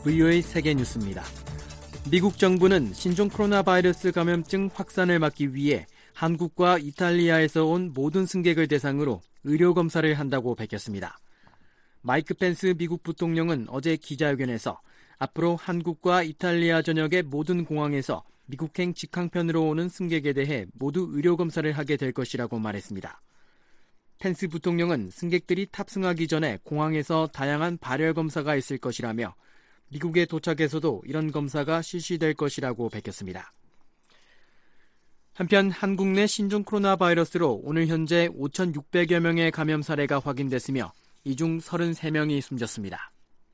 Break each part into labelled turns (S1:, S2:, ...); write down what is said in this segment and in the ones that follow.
S1: VOA 세계 뉴스입니다. 미국 정부는 신종 코로나 바이러스 감염증 확산을 막기 위해 한국과 이탈리아에서 온 모든 승객을 대상으로 의료 검사를 한다고 밝혔습니다. 마이크 펜스 미국 부통령은 어제 기자회견에서 앞으로 한국과 이탈리아 전역의 모든 공항에서 미국행 직항편으로 오는 승객에 대해 모두 의료 검사를 하게 될 것이라고 말했습니다. 펜스 부통령은 승객들이 탑승하기 전에 공항에서 다양한 발열 검사가 있을 것이라며 미국에 도착해서도 이런 검사가 실시될 것이라고 밝혔습니다. 한편 한국 내 신종 코로나 바이러스로 오늘 현재 5,600여 명의 감염 사례가 확인됐으며 이 중 33명이 숨졌습니다.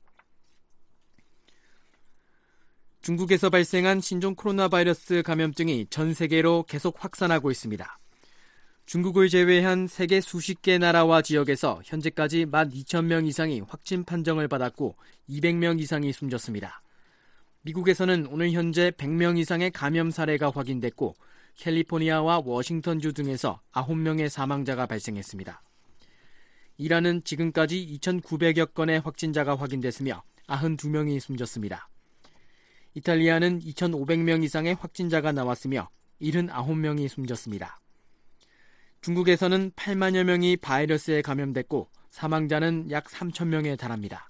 S1: 중국에서 발생한 신종 코로나 바이러스 감염증이 전 세계로 계속 확산하고 있습니다. 중국을 제외한 세계 수십 개 나라와 지역에서 현재까지 12,000명 이상이 확진 판정을 받았고 200명 이상이 숨졌습니다. 미국에서는 오늘 현재 100명 이상의 감염 사례가 확인됐고 캘리포니아와 워싱턴주 등에서 9명의 사망자가 발생했습니다. 이란은 지금까지 2,900여 건의 확진자가 확인됐으며 92명이 숨졌습니다. 이탈리아는 2,500명 이상의 확진자가 나왔으며 79명이 숨졌습니다. 중국에서는 8만여 명이 바이러스에 감염됐고 사망자는 약 3,000명에 달합니다.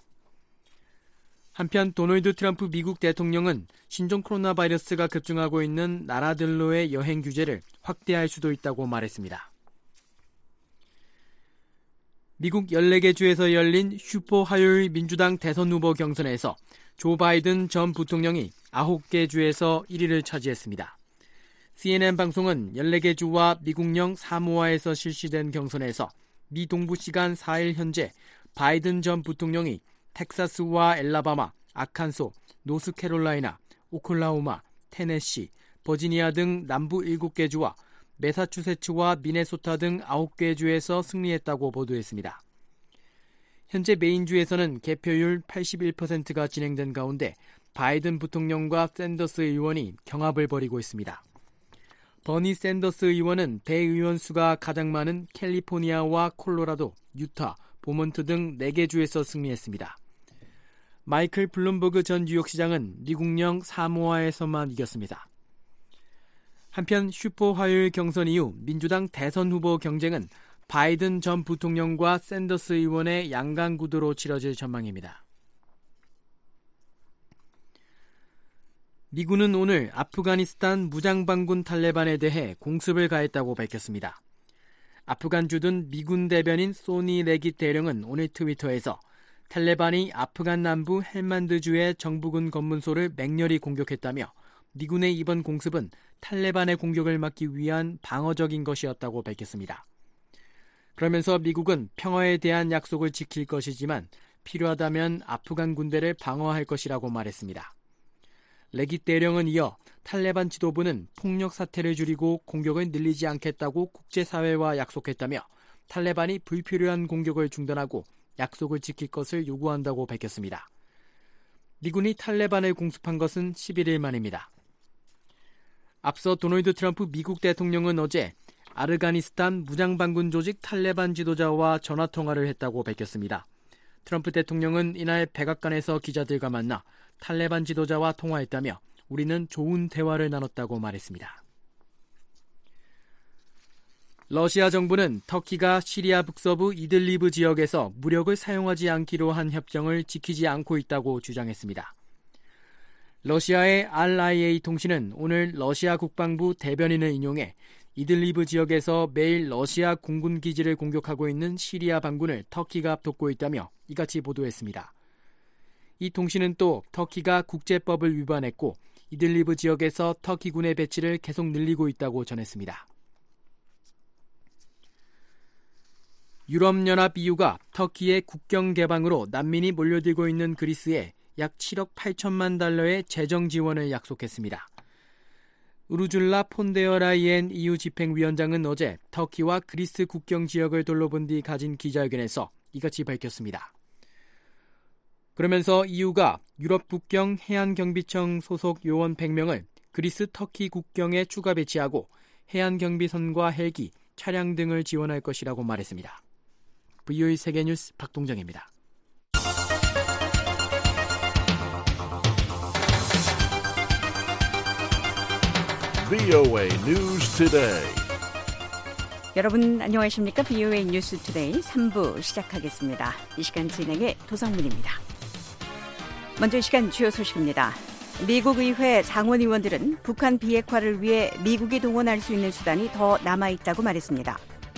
S1: 한편 도널드 트럼프 미국 대통령은 신종 코로나 바이러스가 급증하고 있는 나라들로의 여행 규제를 확대할 수도 있다고 말했습니다. 미국 14개 주에서 열린 슈퍼 화요일 민주당 대선 후보 경선에서 조 바이든 전 부통령이 9개 주에서 1위를 차지했습니다. CNN 방송은 14개 주와 미국령 사모아에서 실시된 경선에서 미 동부 시간 4일 현재 바이든 전 부통령이 텍사스와 엘라바마, 아칸소, 노스캐롤라이나, 오클라호마, 테네시, 버지니아 등 남부 7개 주와 매사추세츠와 미네소타 등 9개 주에서 승리했다고 보도했습니다. 현재 메인주에서는 개표율 81%가 진행된 가운데 바이든 부통령과 샌더스 의원이 경합을 벌이고 있습니다. 버니 샌더스 의원은 대의원 수가 가장 많은 캘리포니아와 콜로라도, 유타, 보먼트 등 4개 주에서 승리했습니다. 마이클 블룸버그 전 뉴욕시장은 미국령 사모아에서만 이겼습니다. 한편 슈퍼 화요일 경선 이후 민주당 대선 후보 경쟁은 바이든 전 부통령과 샌더스 의원의 양강 구도로 치러질 전망입니다. 미군은 오늘 아프가니스탄 무장반군 탈레반에 대해 공습을 가했다고 밝혔습니다. 아프간 주둔 미군 대변인 소니 레깃 대령은 오늘 트위터에서 탈레반이 아프간 남부 헬만드주의 정부군 검문소를 맹렬히 공격했다며 미군의 이번 공습은 탈레반의 공격을 막기 위한 방어적인 것이었다고 밝혔습니다. 그러면서 미국은 평화에 대한 약속을 지킬 것이지만 필요하다면 아프간 군대를 방어할 것이라고 말했습니다. 레깃 대령은 이어 탈레반 지도부는 폭력 사태를 줄이고 공격을 늘리지 않겠다고 국제사회와 약속했다며 탈레반이 불필요한 공격을 중단하고 약속을 지킬 것을 요구한다고 밝혔습니다. 미군이 탈레반을 공습한 것은 11일 만입니다. 앞서 도널드 트럼프 미국 대통령은 어제 아르가니스탄 무장반군 조직 탈레반 지도자와 전화통화를 했다고 밝혔습니다. 트럼프 대통령은 이날 백악관에서 기자들과 만나 탈레반 지도자와 통화했다며 우리는 좋은 대화를 나눴다고 말했습니다. 러시아 정부는 터키가 시리아 북서부 이들리브 지역에서 무력을 사용하지 않기로 한 협정을 지키지 않고 있다고 주장했습니다. 러시아의 RIA 통신은 오늘 러시아 국방부 대변인을 인용해 이들리브 지역에서 매일 러시아 공군 기지를 공격하고 있는 시리아 반군을 터키가 돕고 있다며 이같이 보도했습니다. 이 통신은 또 터키가 국제법을 위반했고 이들리브 지역에서 터키군의 배치를 계속 늘리고 있다고 전했습니다. 유럽연합 EU가 터키의 국경 개방으로 난민이 몰려들고 있는 그리스에 약 7억 8천만 달러의 재정 지원을 약속했습니다. 우르줄라 폰데어라이엔 EU 집행위원장은 어제 터키와 그리스 국경 지역을 둘러본 뒤 가진 기자회견에서 이같이 밝혔습니다. 그러면서 EU가 유럽 국경 해안경비청 소속 요원 100명을 그리스 터키 국경에 추가 배치하고 해안경비선과 헬기, 차량 등을 지원할 것이라고 말했습니다. VOA 세계뉴스 박동정입니다.
S2: VOA News Today.
S3: 여러분 안녕하십니까? VOA 뉴스 투데이 3부 시작하겠습니다. 이 시간 진행의 도성문입니다. 먼저 이 시간 주요 소식입니다. 미국 의회 상원의원들은 북한 비핵화를 위해 미국이 동원할 수 있는 수단이 더 남아있다고 말했습니다.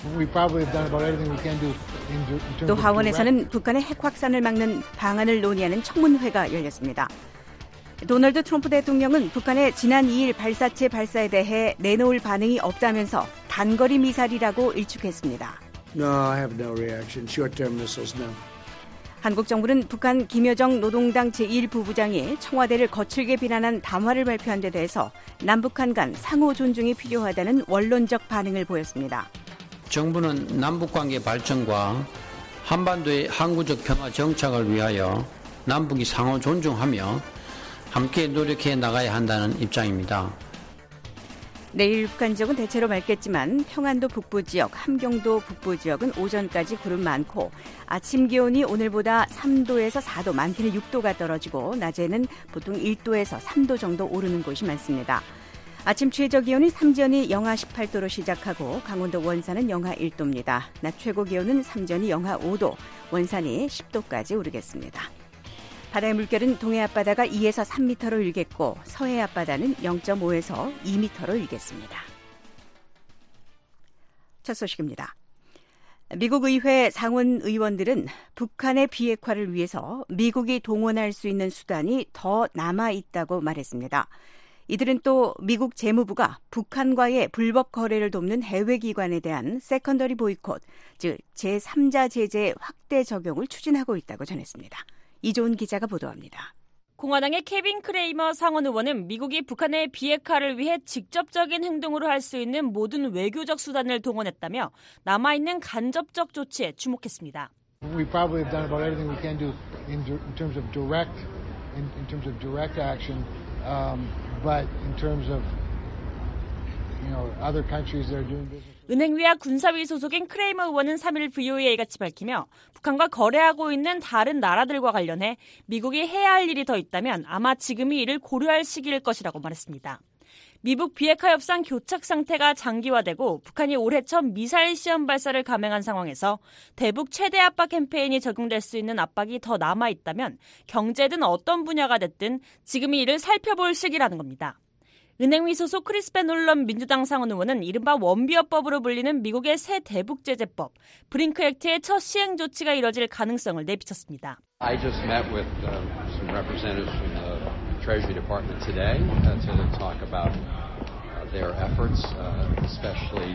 S3: 또 하원에서는 북한의 핵 확산을 막는 방안을 논의하는 청문회가 열렸습니다. 도널드 트럼프 대통령은 북한의 지난 2일 발사체 발사에 대해 내놓을 반응이 없다면서 단거리 미사일이라고 일축했습니다.
S4: No, I have no reaction. Short-term missiles, no.
S3: 한국 정부는 북한 김여정 노동당 제1부부장이 청와대를 거칠게 비난한 담화를 발표한 데 대해서 남북한 간 상호 존중이 필요하다는 원론적 반응을 보였습니다.
S5: 정부는 남북관계 발전과 한반도의 항구적 평화 정착을 위하여 남북이 상호 존중하며 함께 노력해 나가야 한다는 입장입니다.
S3: 내일 북한 지역은 대체로 맑겠지만 평안도 북부 지역, 함경도 북부 지역은 오전까지 구름 많고 아침 기온이 오늘보다 3도에서 4도, 많게는 6도가 떨어지고 낮에는 보통 1도에서 3도 정도 오르는 곳이 많습니다. 아침 최저 기온이 삼전이 영하 18도로 시작하고 강원도 원산은 영하 1도입니다. 낮 최고 기온은 삼전이 영하 5도, 원산이 10도까지 오르겠습니다. 바다의 물결은 동해 앞바다가 2에서 3m로 일겠고 서해 앞바다는 0.5에서 2m로 일겠습니다. 첫 소식입니다. 미국 의회 상원 의원들은 북한의 비핵화를 위해서 미국이 동원할 수 있는 수단이 더 남아있다고 말했습니다. 이들은 또 미국 재무부가 북한과의 불법 거래를 돕는 해외기관에 대한 세컨더리 보이콧, 즉 제3자 제재 확대 적용을 추진하고 있다고 전했습니다. 이조은 기자가 보도합니다.
S6: 공화당의 케빈 크레이머 상원 의원은 미국이 북한의 비핵화를 위해 직접적인 행동으로 할 수 있는 모든 외교적 수단을 동원했다며 남아있는 간접적 조치에 주목했습니다.
S7: We probably have done about everything we can do in terms of direct action, but in terms of other countries that are doing business.
S6: 은행위와 군사위 소속인 크레이머 의원은 3일 VOA에 같이 밝히며 북한과 거래하고 있는 다른 나라들과 관련해 미국이 해야 할 일이 더 있다면 아마 지금이 이를 고려할 시기일 것이라고 말했습니다. 미북 비핵화 협상 교착 상태가 장기화되고 북한이 올해 첫 미사일 시험 발사를 감행한 상황에서 대북 최대 압박 캠페인이 적용될 수 있는 압박이 더 남아있다면 경제든 어떤 분야가 됐든 지금이 이를 살펴볼 시기라는 겁니다. 은행위 소속 크리스펜 홀럼 민주당 상원 의원은 이른바 원비어법으로 불리는 미국의 새 대북제재법, 브링크 액트의 첫 시행 조치가 이뤄질 가능성을 내비쳤습니다.
S8: I just met with some representatives from the Treasury Department today to talk about their efforts, especially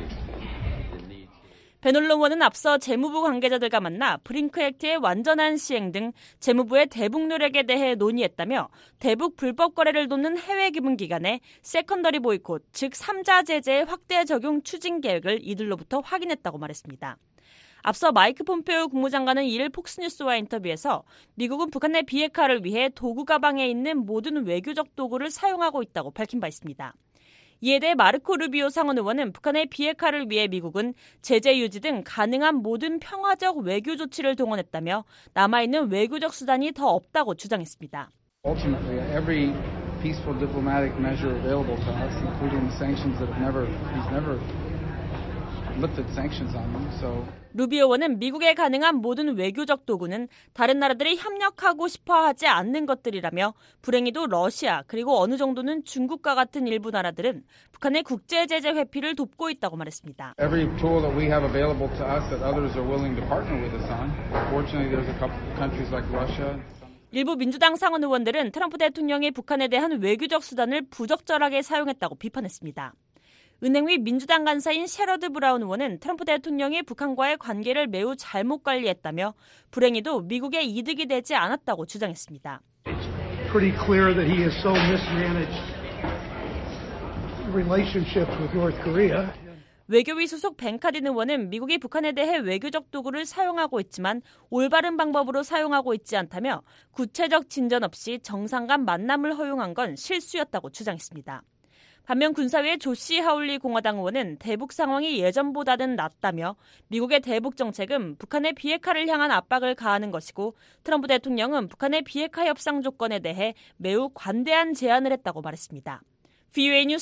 S6: 벤 홀럼 의원은 앞서 재무부 관계자들과 만나 브링크 액트의 완전한 시행 등 재무부의 대북 노력에 대해 논의했다며 대북 불법 거래를 돕는 해외 기금기관의 세컨더리 보이콧, 즉 3자 제재의 확대 적용 추진 계획을 이들로부터 확인했다고 말했습니다. 앞서 마이크 폼페오 국무장관은 이를 폭스뉴스와 인터뷰에서 미국은 북한의 비핵화를 위해 도구 가방에 있는 모든 외교적 도구를 사용하고 있다고 밝힌 바 있습니다. 이에 대해 마르코 루비오 상원 의원은 북한의 비핵화를 위해 미국은 제재 유지 등 가능한 모든 평화적 외교 조치를 동원했다며 남아있는 외교적 수단이 더 없다고 주장했습니다.
S9: Ultimately, every peaceful diplomatic measure available to us, including sanctions that he's never looked at sanctions on them. So
S6: 루비오 의원은 미국에 가능한 모든 외교적 도구는 다른 나라들이 협력하고 싶어하지 않는 것들이라며 불행히도 러시아 그리고 어느 정도는 중국과 같은 일부 나라들은 북한의 국제제재 회피를 돕고 있다고 말했습니다.
S9: Every tool that we have available to us that others are willing to partner with us on. Fortunately, there's a couple countries like Russia.
S6: 일부 민주당 상원 의원들은 트럼프 대통령이 북한에 대한 외교적 수단을 부적절하게 사용했다고 비판했습니다. 은행위 민주당 간사인 셰러드 브라운 의원은 트럼프 대통령이 북한과의 관계를 매우 잘못 관리했다며 불행히도 미국의 이득이 되지 않았다고 주장했습니다.
S7: Pretty clear that he has so mismanaged relationships with North Korea.
S6: 외교위 소속 벤 카딘 의원은 미국이 북한에 대해 외교적 도구를 사용하고 있지만 올바른 방법으로 사용하고 있지 않다며 구체적 진전 없이 정상 간 만남을 허용한 건 실수였다고 주장했습니다. 반면 군사위의 조시 하울리 공화당 의원은 대북 상황이 예전보다는 낫다며 미국의 대북 정책은 북한의 비핵화를 향한 압박을 가하는 것이고 트럼프 대통령은 북한의 비핵화 협상 조건에 대해 매우 관대한 제안을 했다고 말했습니다. VOA 뉴스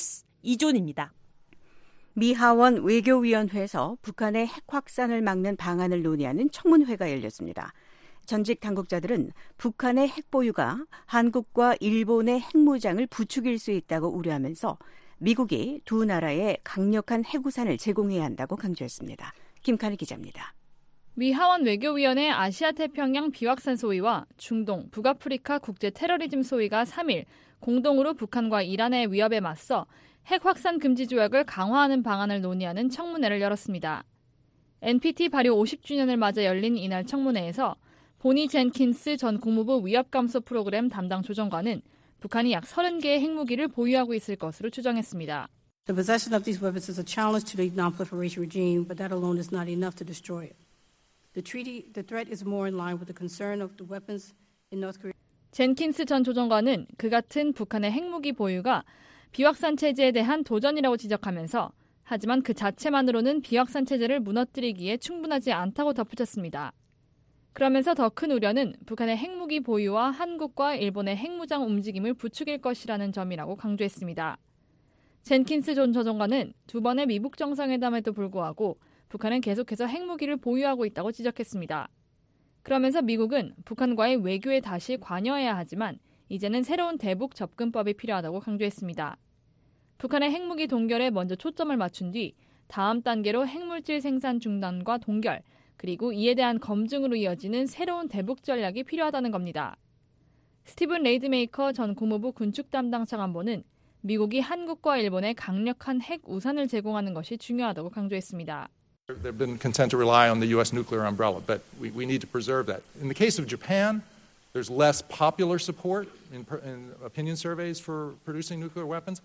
S6: 이존입니다.
S3: 미 하원 외교위원회에서 북한의 핵 확산을 막는 방안을 논의하는 청문회가 열렸습니다. 전직 당국자들은 북한의 핵 보유가 한국과 일본의 핵무장을 부추길 수 있다고 우려하면서 미국이 두 나라에 강력한 핵우산을 제공해야 한다고 강조했습니다. 김칸희 기자입니다.
S10: 미 하원 외교위원회 아시아태평양 비확산 소위와 중동, 북아프리카 국제 테러리즘 소위가 3일 공동으로 북한과 이란의 위협에 맞서 핵 확산 금지 조약을 강화하는 방안을 논의하는 청문회를 열었습니다. NPT 발효 50주년을 맞아 열린 이날 청문회에서 보니 젠킨스 전 국무부 위협감소 프로그램 담당 조정관은 북한이 약 30개의 핵무기를 보유하고 있을 것으로 추정했습니다.
S11: The possession of these weapons is a challenge to the non-proliferation regime, but that alone is not enough to destroy it. The threat is more in line with the concern of the weapons in North Korea.
S10: 젠킨스 전 조정관은 그 같은 북한의 핵무기 보유가 비확산 체제에 대한 도전이라고 지적하면서 하지만 그 자체만으로는 비확산 체제를 무너뜨리기에 충분하지 않다고 덧붙였습니다. 그러면서 더 큰 우려는 북한의 핵무기 보유와 한국과 일본의 핵무장 움직임을 부추길 것이라는 점이라고 강조했습니다. 젠킨스 전 조정관은 두 번의 미북 정상회담에도 불구하고 북한은 계속해서 핵무기를 보유하고 있다고 지적했습니다. 그러면서 미국은 북한과의 외교에 다시 관여해야 하지만 이제는 새로운 대북 접근법이 필요하다고 강조했습니다. 북한의 핵무기 동결에 먼저 초점을 맞춘 뒤 다음 단계로 핵물질 생산 중단과 동결, 그리고 이에 대한 검증으로 이어지는 새로운 대북 전략이 필요하다는 겁니다. 스티븐 레이드메이커 전 국무부 군축 담당 차관보는 미국이 한국과 일본에 강력한 핵 우산을 제공하는 것이 중요하다고 강조했습니다.
S12: They've been content to rely on the U.S. nuclear umbrella, but we need to preserve that. In the case of Japan, there's less popular support in opinion surveys for producing nuclear weapons.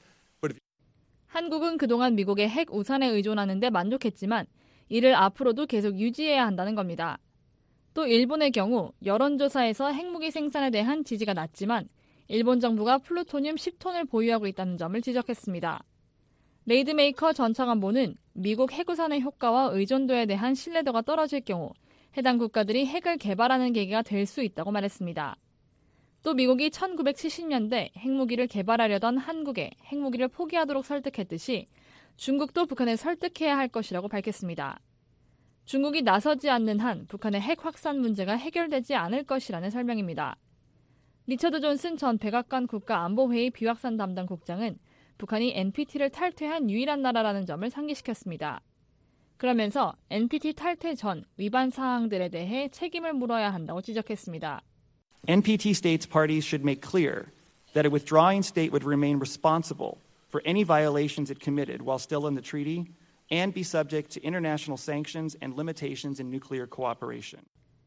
S10: 한국은 그동안 미국의 핵 우산에 의존하는 데 만족했지만 이를 앞으로도 계속 유지해야 한다는 겁니다. 또 일본의 경우 여론조사에서 핵무기 생산에 대한 지지가 낮지만 일본 정부가 플루토늄 10톤을 보유하고 있다는 점을 지적했습니다. 레이드메이커 전 차관보는 미국 핵우산의 효과와 의존도에 대한 신뢰도가 떨어질 경우 해당 국가들이 핵을 개발하는 계기가 될 수 있다고 말했습니다. 또 미국이 1970년대 핵무기를 개발하려던 한국에 핵무기를 포기하도록 설득했듯이 중국도 북한을 설득해야 할 것이라고 밝혔습니다. 중국이 나서지 않는 한 북한의 핵 확산 문제가 해결되지 않을 것이라는 설명입니다. 리처드 존슨 전 백악관 국가안보회의 비확산 담당 국장은 북한이 NPT를 탈퇴한 유일한 나라라는 점을 상기시켰습니다. 그러면서 NPT 탈퇴 전 위반 사항들에 대해 책임을 물어야 한다고 지적했습니다.
S13: NPT states parties should make clear that a withdrawing state would remain responsible for any violations it committed while still in the treaty and be subject to international sanctions and limitations in nuclear cooperation.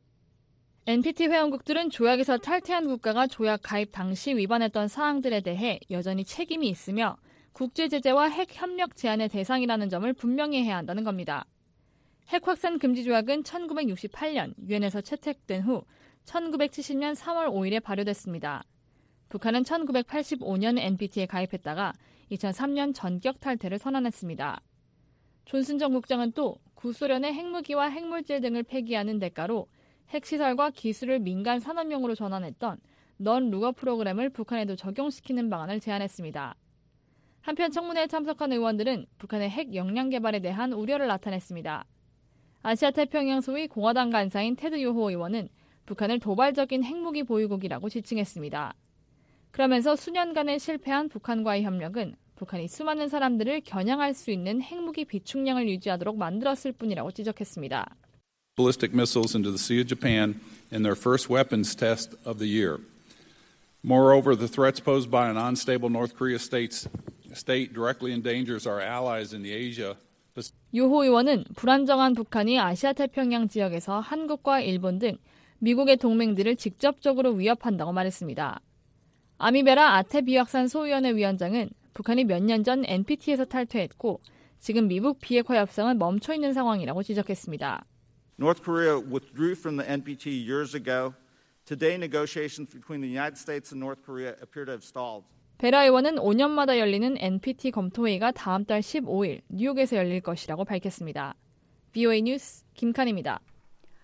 S10: NPT 회원국들은 조약에서 탈퇴한 국가가 조약 가입 당시 위반했던 사항들에 대해 여전히 책임이 있으며 국제 제재와 핵 협력 제한의 대상이라는 점을 분명히 해야 한다는 겁니다. 핵 확산 금지 조약은 1968년 유엔에서 채택된 후 1970년 3월 5일에 발효됐습니다. 북한은 1985년 NPT에 가입했다가 2003년 전격 탈퇴를 선언했습니다. 존슨 전 국장은 또 구소련의 핵무기와 핵물질 등을 폐기하는 대가로 핵시설과 기술을 민간 산업용으로 전환했던 넌 루거 프로그램을 북한에도 적용시키는 방안을 제안했습니다. 한편 청문회에 참석한 의원들은 북한의 핵 역량 개발에 대한 우려를 나타냈습니다. 아시아태평양 소위 공화당 간사인 테드 요호 의원은 북한을 도발적인 핵무기 보유국이라고 지칭했습니다. 그러면서 수년간에 실패한 북한과의 협력은 북한이 수많은 사람들을 겨냥할 수 있는 핵무기 비축량을 유지하도록 만들었을 뿐이라고 지적했습니다.
S14: Ballistic missiles into the Sea of Japan in their first weapons test of the year. Moreover, the threats posed by an unstable North Korea state directly endangers our allies in the Asia.
S10: 요호 의원은 불안정한 북한이 아시아태평양 지역에서 한국과 일본 등 미국의 동맹들을 직접적으로 위협한다고 말했습니다. 아미베라 아태 비확산 소위원회 위원장은 북한이 몇 년 전 NPT에서 탈퇴했고 지금 미국 비핵화 협상은 멈춰 있는 상황이라고 지적했습니다.
S15: North Korea withdrew from the NPT years ago. Today, negotiations between the United States and North Korea appear to have stalled.
S10: 베라 의원은 5년마다 열리는 NPT 검토회의가 다음 달 15일 뉴욕에서 열릴 것이라고 밝혔습니다. VOA 뉴스 김칸입니다.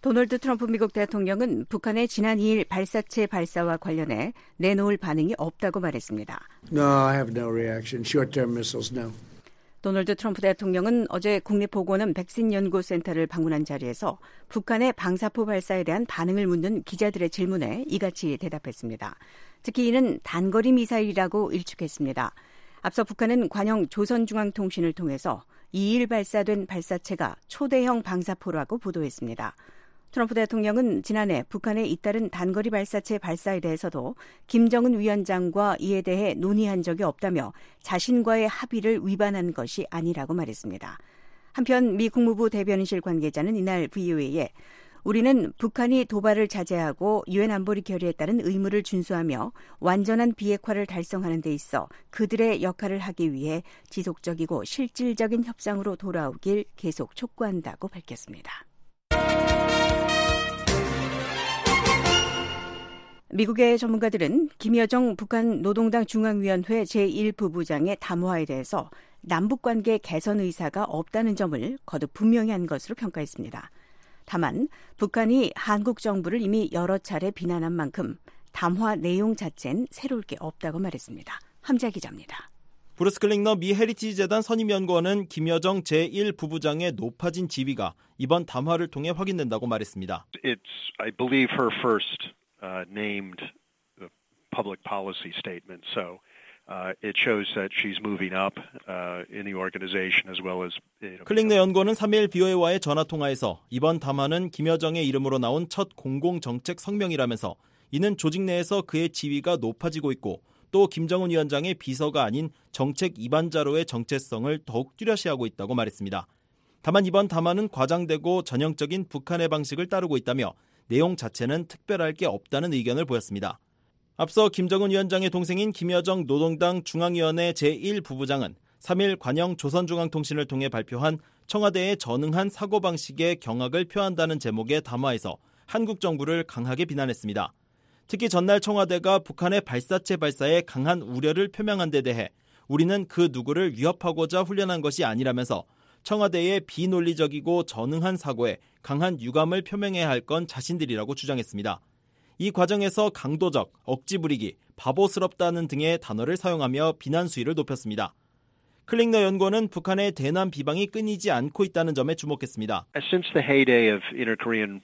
S3: 도널드 트럼프 미국 대통령은 북한의 지난 2일 발사체 발사와 관련해 내놓을 반응이 없다고 말했습니다.
S4: No, I have no reaction. Short-term missiles, no.
S3: 도널드 트럼프 대통령은 어제 국립보건원 백신연구센터를 방문한 자리에서 북한의 방사포 발사에 대한 반응을 묻는 기자들의 질문에 이같이 대답했습니다. 특히 이는 단거리 미사일이라고 일축했습니다. 앞서 북한은 관영 조선중앙통신을 통해서 2일 발사된 발사체가 초대형 방사포라고 보도했습니다. 트럼프 대통령은 지난해 북한에 잇따른 단거리 발사체 발사에 대해서도 김정은 위원장과 이에 대해 논의한 적이 없다며 자신과의 합의를 위반한 것이 아니라고 말했습니다. 한편 미 국무부 대변인실 관계자는 이날 VOA에 우리는 북한이 도발을 자제하고 유엔 안보리 결의에 따른 의무를 준수하며 완전한 비핵화를 달성하는 데 있어 그들의 역할을 하기 위해 지속적이고 실질적인 협상으로 돌아오길 계속 촉구한다고 밝혔습니다. 미국의 전문가들은 김여정 북한 노동당 중앙위원회 제1부부장의 담화에 대해서 남북관계 개선 의사가 없다는 점을 거듭 분명히 한 것으로 평가했습니다. 다만 북한이 한국 정부를 이미 여러 차례 비난한 만큼 담화 내용 자체는 새로울 게 없다고 말했습니다. 함자 기자입니다.
S16: 브루스 클링너 미 헤리티지 재단 선임연구원은 김여정 제1부부장의 높아진 지위가 이번 담화를 통해 확인된다고 말했습니다.
S17: It's, I believe, her first named public policy statement. So it shows that she's moving up in the organization as well as.
S16: 클링너 연구원은 3일 BOA와의 전화통화에서 이번 담화는 김여정의 이름으로 나온 첫 공공정책 성명이라면서 이는 조직 내에서 그의 지위가 높아지고 있고 또 김정은 위원장의 비서가 아닌 정책 입안자로의 정체성을 더욱 뚜렷이하고 있다고 말했습니다. 다만 이번 담화는 과장되고 전형적인 북한의 방식을 따르고 있다며 내용 자체는 특별할 게 없다는 의견을 보였습니다. 앞서 김정은 위원장의 동생인 김여정 노동당 중앙위원회 제1부부장은 3일 관영 조선중앙통신을 통해 발표한 청와대에 전응한 사고방식의 경악을 표한다는 제목의 담화에서 한국 정부를 강하게 비난했습니다. 특히 전날 청와대가 북한의 발사체 발사에 강한 우려를 표명한 데 대해 우리는 그 누구를 위협하고자 훈련한 것이 아니라면서 청와대의 비논리적이고 전응한 사고에 강한 유감을 표명해야 할 건 자신들이라고 주장했습니다. 이 과정에서 강도적, 억지 부리기, 바보스럽다는 등의 단어를 사용하며 비난 수위를 높였습니다. 클링너 연구원은 북한의 대남 비방이 끊이지 않고 있다는 점에 주목했습니다.
S17: Since the heyday of inter-Korean,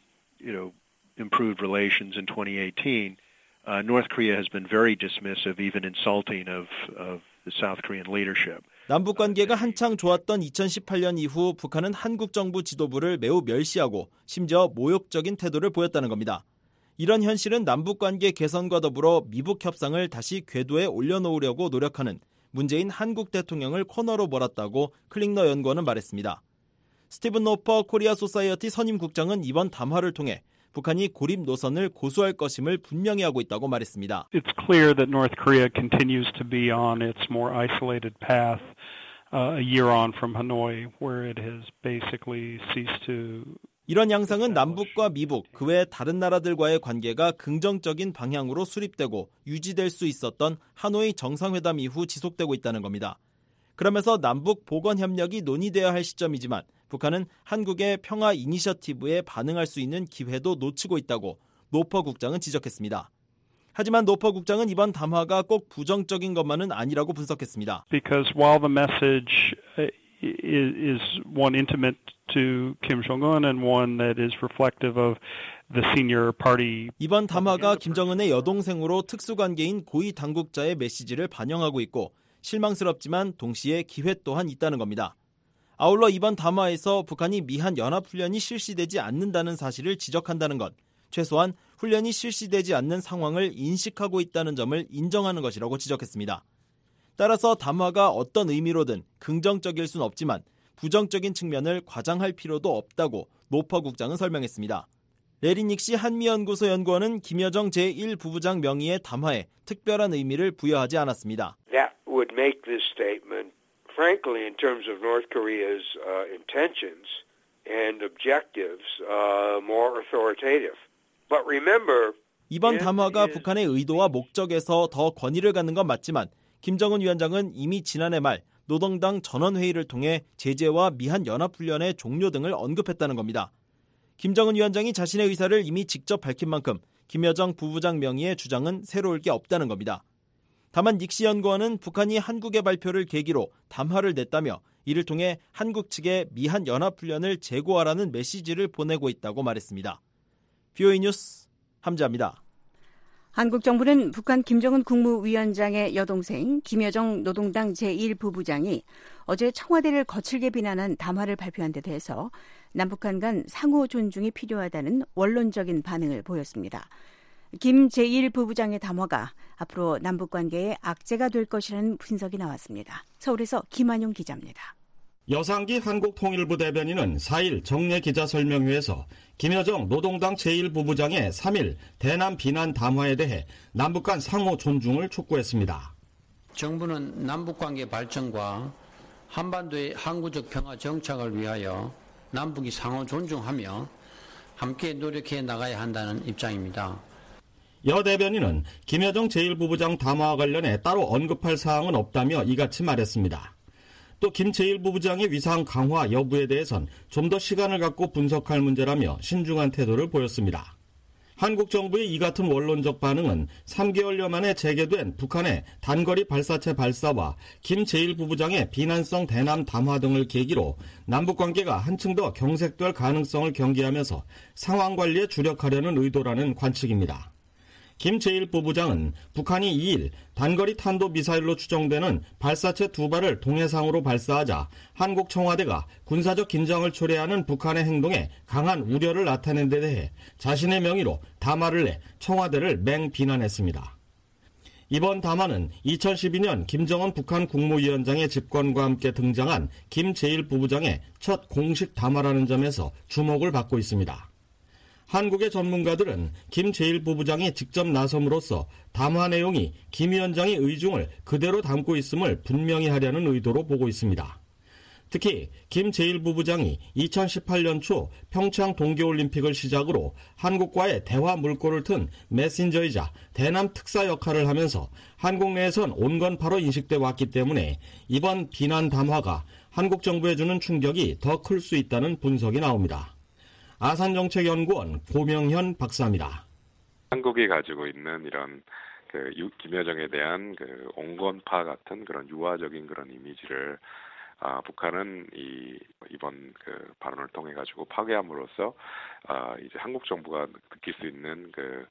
S17: improved relations in 2018, North Korea has been very dismissive, even insulting of the South Korean leadership.
S16: 남북 관계가 한창 좋았던 2018년 이후 북한은 한국 정부 지도부를 매우 멸시하고 심지어 모욕적인 태도를 보였다는 겁니다. 이런 현실은 남북 관계 개선과 더불어 미북 협상을 다시 궤도에 올려놓으려고 노력하는 문재인 한국 대통령을 코너로 몰았다고 클링너 연구원은 말했습니다. 스티븐 노퍼 코리아 소사이어티 선임국장은 이번 담화를 통해 북한이 고립 노선을 고수할 것임을 분명히 하고 있다고 말했습니다.
S18: It's clear that North Korea continues to be on its more isolated path a year on from Hanoi, where it has basically ceased to.
S16: 이런 양상은 남북과 미북, 그 외 다른 나라들과의 관계가 긍정적인 방향으로 수립되고 유지될 수 있었던 하노이 정상회담 이후 지속되고 있다는 겁니다. 그러면서 남북 보건 협력이 논의되어야 할 시점이지만 북한은 한국의 평화 이니셔티브에 반응할 수 있는 기회도 놓치고 있다고 노퍼 국장은 지적했습니다. 하지만 노퍼 국장은 이번 담화가 꼭 부정적인 것만은 아니라고 분석했습니다.
S18: Because while the message is one intimate to Kim Jong-un and one that is reflective of the senior party.
S16: 이번 담화가 김정은의 여동생으로 특수관계인 고위 당국자의 메시지를 반영하고 있고 실망스럽지만 동시에 기회 또한 있다는 겁니다. 아울러 이번 담화에서 북한이 미한 연합훈련이 실시되지 않는다는 사실을 지적한다는 것, 최소한 훈련이 실시되지 않는 상황을 인식하고 있다는 점을 인정하는 것이라고 지적했습니다. 따라서 담화가 어떤 의미로든 긍정적일 순 없지만 부정적인 측면을 과장할 필요도 없다고 노퍼 국장은 설명했습니다. 레리 닉시 한미연구소 연구원은 김여정 제1부부장 명의의 담화에 특별한 의미를 부여하지 않았습니다.
S19: That would make this statement, frankly, in terms of North Korea's intentions and objectives, more authoritative. But remember,
S16: 이번 담화가 북한의 의도와 목적에서 더 권위를 갖는 건 맞지만 김정은 위원장은 이미 지난해 말 노동당 전원회의를 통해 제재와 미한 연합훈련의 종료 등을 언급했다는 겁니다. 김정은 위원장이 자신의 의사를 이미 직접 밝힌 만큼 김여정 부부장 명의의 주장은 새로울 게 없다는 겁니다. 다만 닉시 연구원은 북한이 한국의 발표를 계기로 담화를 냈다며 이를 통해 한국 측에 미한 연합훈련을 재고하라는 메시지를 보내고 있다고 말했습니다. VOA 뉴스 함지아입니다.
S3: 한국 정부는 북한 김정은 국무위원장의 여동생 김여정 노동당 제1부부장이 어제 청와대를 거칠게 비난한 담화를 발표한 데 대해서 남북한 간 상호 존중이 필요하다는 원론적인 반응을 보였습니다. 김 제1부부장의 담화가 앞으로 남북관계의 악재가 될 것이라는 분석이 나왔습니다. 서울에서 김한용 기자입니다.
S20: 여상기 한국통일부 대변인은 4일 정례 기자설명회에서 김여정 노동당 제1부부장의 3일 대남 비난 담화에 대해 남북 간 상호 존중을 촉구했습니다.
S5: 정부는 남북관계 발전과 한반도의 항구적 평화 정착을 위하여 남북이 상호 존중하며 함께 노력해 나가야 한다는 입장입니다.
S20: 여 대변인은 김여정 제1부부장 담화와 관련해 따로 언급할 사항은 없다며 이같이 말했습니다. 또 김 제1부부장의 위상 강화 여부에 대해선 좀 더 시간을 갖고 분석할 문제라며 신중한 태도를 보였습니다. 한국 정부의 이 같은 원론적 반응은 3개월여 만에 재개된 북한의 단거리 발사체 발사와 김 제1부부장의 비난성 대남 담화 등을 계기로 남북관계가 한층 더 경색될 가능성을 경계하면서 상황 관리에 주력하려는 의도라는 관측입니다. 김 제1부부장은 북한이 2일 단거리 탄도미사일로 추정되는 발사체 2발을 동해상으로 발사하자 한국 청와대가 군사적 긴장을 초래하는 북한의 행동에 강한 우려를 나타낸 데 대해 자신의 명의로 담화를 내 청와대를 맹비난했습니다. 이번 담화는 2012년 김정은 북한 국무위원장의 집권과 함께 등장한 김 제1부부장의 첫 공식 담화라는 점에서 주목을 받고 있습니다. 한국의 전문가들은 김 제1부부장이 직접 나섬으로써 담화 내용이 김 위원장의 의중을 그대로 담고 있음을 분명히 하려는 의도로 보고 있습니다. 특히 김 제1부부장이 2018년 초 평창 동계올림픽을 시작으로 한국과의 대화 물꼬를 튼 메신저이자 대남 특사 역할을 하면서 한국 내에선 온건파로 인식돼 왔기 때문에 이번 비난 담화가 한국 정부에 주는 충격이 더 클 수 있다는 분석이 나옵니다. 아산정책연구원 고명현 박사입니다.
S21: 한국이 가지고 있는 이런 김여정에 대한 온건파 같은 그런 유화적인 그런 이미지를 북한은 이번 발언을 통해 가지고 파괴함으로써 이제 한국 정부가 느낄 수 있는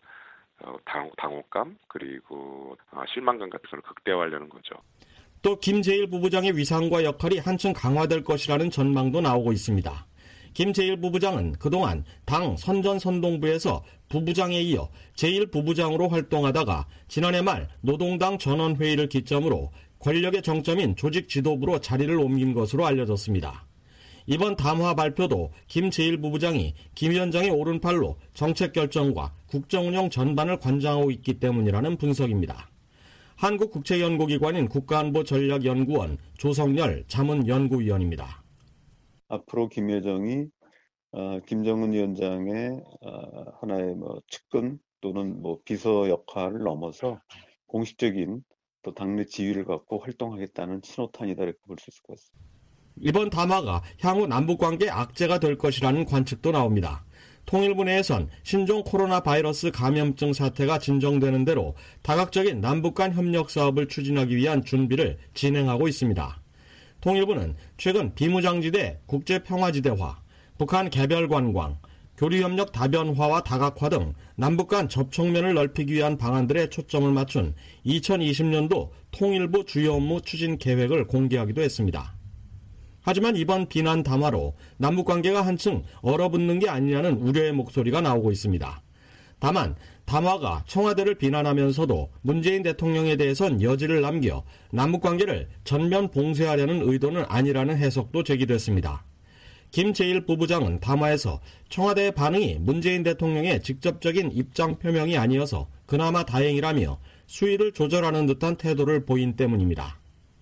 S21: 당혹감 그리고 실망감 같은 걸 극대화하려는 거죠.
S20: 또 김 제1부부장의 위상과 역할이 한층 강화될 것이라는 전망도 나오고 있습니다. 김 제1부부장은 그동안 당 선전선동부에서 부부장에 이어 제1부부장으로 활동하다가 지난해 말 노동당 전원회의를 기점으로 권력의 정점인 조직 지도부로 자리를 옮긴 것으로 알려졌습니다. 이번 담화 발표도 김 제1부부장이 김 위원장의 오른팔로 정책 결정과 국정운영 전반을 관장하고 있기 때문이라는 분석입니다. 한국국책연구기관인 국가안보전략연구원 조성열 자문연구위원입니다.
S22: 앞으로 김여정이 김정은 위원장의 하나의 측근 또는 비서 역할을 넘어서 공식적인 또 당내 지위를 갖고 활동하겠다는 신호탄이다 이렇게 볼 수 있을 것 같습니다.
S20: 이번 담화가 향후 남북관계 악재가 될 것이라는 관측도 나옵니다. 통일부 내에선 신종 코로나 바이러스 감염증 사태가 진정되는 대로 다각적인 남북 간 협력 사업을 추진하기 위한 준비를 진행하고 있습니다. 통일부는 최근 비무장지대 국제평화지대화, 북한 개별관광, 교류협력 다변화와 다각화 등 남북 간 접촉면을 넓히기 위한 방안들에 초점을 맞춘 2020년도 통일부 주요 업무 추진 계획을 공개하기도 했습니다. 하지만 이번 비난 담화로 남북관계가 한층 얼어붙는 게 아니냐는 우려의 목소리가 나오고 있습니다. 다만 담화가 청와대를 비난하면서도 문재인 대통령에 대해선 여지를 남겨 남북관계를 전면 봉쇄하려는 의도는 아니라는 해석도 제기됐습니다. 김 제1부부장은 담화에서 청와대의 반응이 문재인 대통령의 직접적인 입장 표명이 아니어서 그나마 다행이라며 수위를 조절하는 듯한 태도를 보인 때문입니다.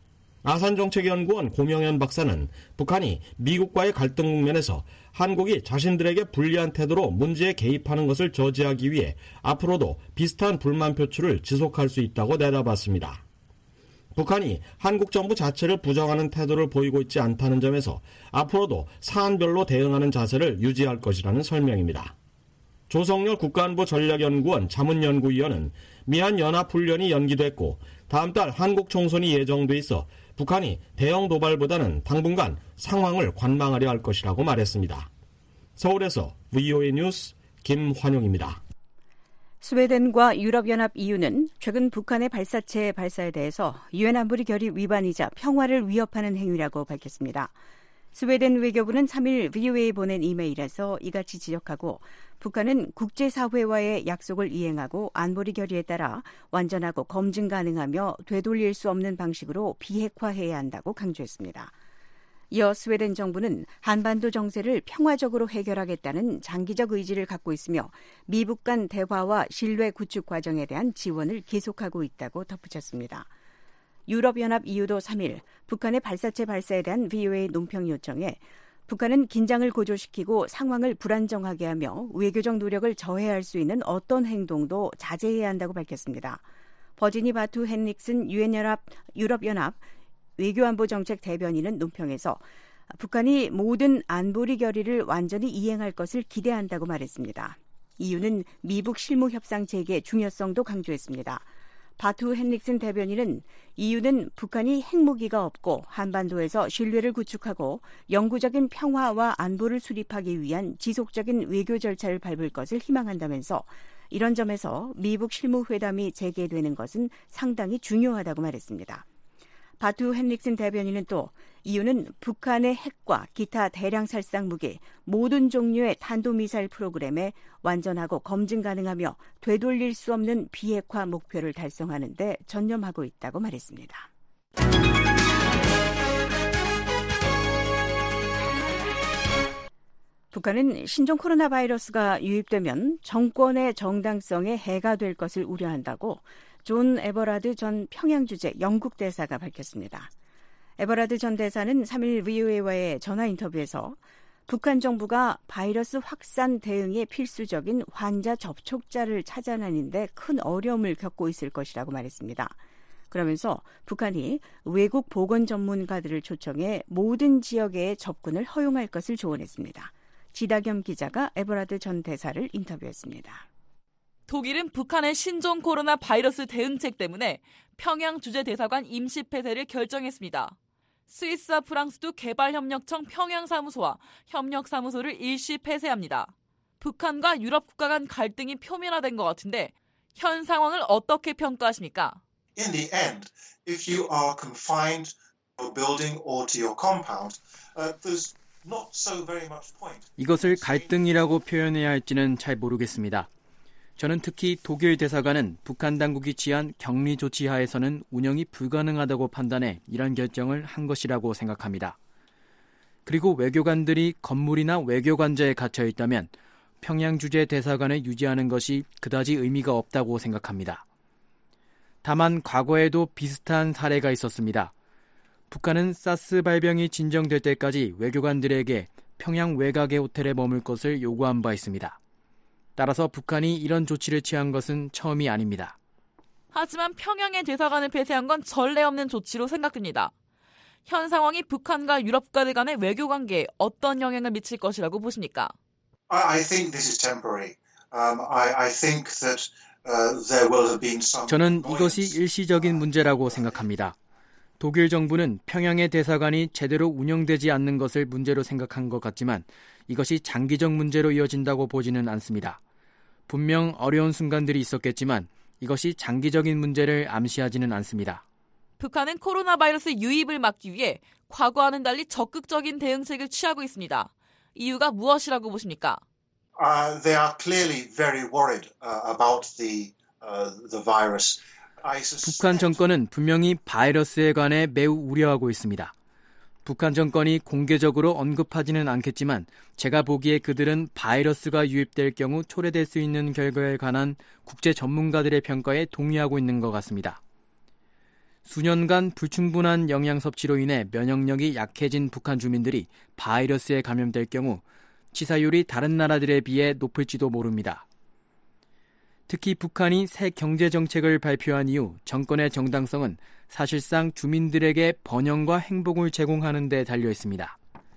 S20: 아산정책연구원 고명현 박사는 북한이 미국과의 갈등 국면에서 한국이 자신들에게 불리한 태도로 문제에 개입하는 것을 저지하기 위해 앞으로도 비슷한 불만 표출을 지속할 수 있다고 내다봤습니다. 북한이 한국 정부 자체를 부정하는 태도를 보이고 있지 않다는 점에서 앞으로도 사안별로 대응하는 자세를 유지할 것이라는 설명입니다. 조성렬 국가안보 전략연구원 자문연구위원은 미한연합훈련이 연기됐고 다음 달 한국 총선이 예정돼 있어 북한이 대형 도발보다는 당분간 상황을 관망하려 할 것이라고 말했습니다. 서울에서 VOA 뉴스 김환용입니다.
S3: 스웨덴과 유럽연합 EU는 최근 북한의 발사체 발사에 대해서 유엔 안보리 결의 위반이자 평화를 위협하는 행위라고 밝혔습니다. 스웨덴 외교부는 3일 VOA에 보낸 이메일에서 이같이 지적하고 북한은 국제사회와의 약속을 이행하고 안보리 결의에 따라 완전하고 검증 가능하며 되돌릴 수 없는 방식으로 비핵화해야 한다고 강조했습니다. 이어 스웨덴 정부는 한반도 정세를 평화적으로 해결하겠다는 장기적 의지를 갖고 있으며 미북 간 대화와 신뢰 구축 과정에 대한 지원을 계속하고 있다고 덧붙였습니다. 유럽연합 EU도 3일 북한의 발사체 발사에 대한 VOA 논평 요청에 북한은 긴장을 고조시키고 상황을 불안정하게 하며 외교적 노력을 저해할 수 있는 어떤 행동도 자제해야 한다고 밝혔습니다. 버지니 바투 헨릭슨 유럽연합 외교안보정책 대변인은 논평에서 북한이 모든 안보리 결의를 완전히 이행할 것을 기대한다고 말했습니다. EU는 미북 실무협상 재개의 중요성도 강조했습니다. 바투 헨릭슨 대변인은 EU는 북한이 핵무기가 없고 한반도에서 신뢰를 구축하고 영구적인 평화와 안보를 수립하기 위한 지속적인 외교 절차를 밟을 것을 희망한다면서 이런 점에서 미북 실무회담이 재개되는 것은 상당히 중요하다고 말했습니다. 바투 헨릭슨 대변인은 또 EU는 북한의 핵과 기타 대량 살상 무기, 모든 종류의 탄도미사일 프로그램에 완전하고 검증 가능하며 되돌릴 수 없는 비핵화 목표를 달성하는 데 전념하고 있다고 말했습니다. 북한은 신종 코로나 바이러스가 유입되면 정권의 정당성에 해가 될 것을 우려한다고 존 에버라드 전 평양주재 영국 대사가 밝혔습니다. 에버라드 전 대사는 3일 VOA와의 전화 인터뷰에서 북한 정부가 바이러스 확산 대응에 필수적인 환자 접촉자를 찾아내는 데 큰 어려움을 겪고 있을 것이라고 말했습니다. 그러면서 북한이 외국 보건 전문가들을 초청해 모든 지역에 접근을 허용할 것을 조언했습니다. 지다겸 기자가 에버라드 전 대사를 인터뷰했습니다.
S1: 독일은 북한의 신종 코로나 바이러스 대응책 때문에 평양 주재대사관 임시 폐쇄를 결정했습니다. 스위스와 프랑스도 개발협력청 평양사무소와 협력사무소를 일시 폐쇄합니다. 북한과 유럽 국가 간 갈등이 표면화된 것 같은데 현 상황을 어떻게 평가하십니까?
S2: In the end, if you are confined to your building or to your compound, there's not so very much point.
S23: 이것을 갈등이라고 표현해야 할지는 잘 모르겠습니다. 저는 특히 독일 대사관은 북한 당국이 취한 격리 조치 하에서는 운영이 불가능하다고 판단해 이런 결정을 한 것이라고 생각합니다. 그리고 외교관들이 건물이나 외교관저에 갇혀 있다면 평양 주재 대사관을 유지하는 것이 그다지 의미가 없다고 생각합니다. 다만 과거에도 비슷한 사례가 있었습니다. 북한은 사스 발병이 진정될 때까지 외교관들에게 평양 외곽의 호텔에 머물 것을 요구한 바 있습니다. 따라서 북한이 이런 조치를 취한 것은 처음이 아닙니다.
S1: 하지만 평양의 대사관을 폐쇄한 건 전례 없는 조치로 생각됩니다. 현 상황이 북한과 유럽 국가들 간의 외교 관계에 어떤 영향을 미칠 것이라고 보십니까?
S2: I think this is temporary. I think that there will have been some.
S23: 저는 이것이 일시적인 문제라고 생각합니다. 독일 정부는 평양의 대사관이 제대로 운영되지 않는 것을 문제로 생각한 것 같지만 이것이 장기적 문제로 이어진다고 보지는 않습니다. 분명 어려운 순간들이 있었겠지만 이것이 장기적인 문제를 암시하지는 않습니다.
S1: 북한은 코로나 바이러스 유입을 막기 위해 과거와는 달리 적극적인 대응책을 취하고 있습니다. 이유가 무엇이라고 보십니까?
S2: They are clearly very worried about the virus.
S23: 북한 정권은 분명히 바이러스에 관해 매우 우려하고 있습니다. 북한 정권이 공개적으로 언급하지는 않겠지만 제가 보기에 그들은 바이러스가 유입될 경우 초래될 수 있는 결과에 관한 국제 전문가들의 평가에 동의하고 있는 것 같습니다. 수년간 불충분한 영양 섭취로 인해 면역력이 약해진 북한 주민들이 바이러스에 감염될 경우 치사율이 다른 나라들에 비해 높을지도 모릅니다. 특히 북한이 새 경제정책을 발표한 이후 정권의 정당성은 사실상 주민들에게 번영과 행복을 제공하는 데 달려 있습니다.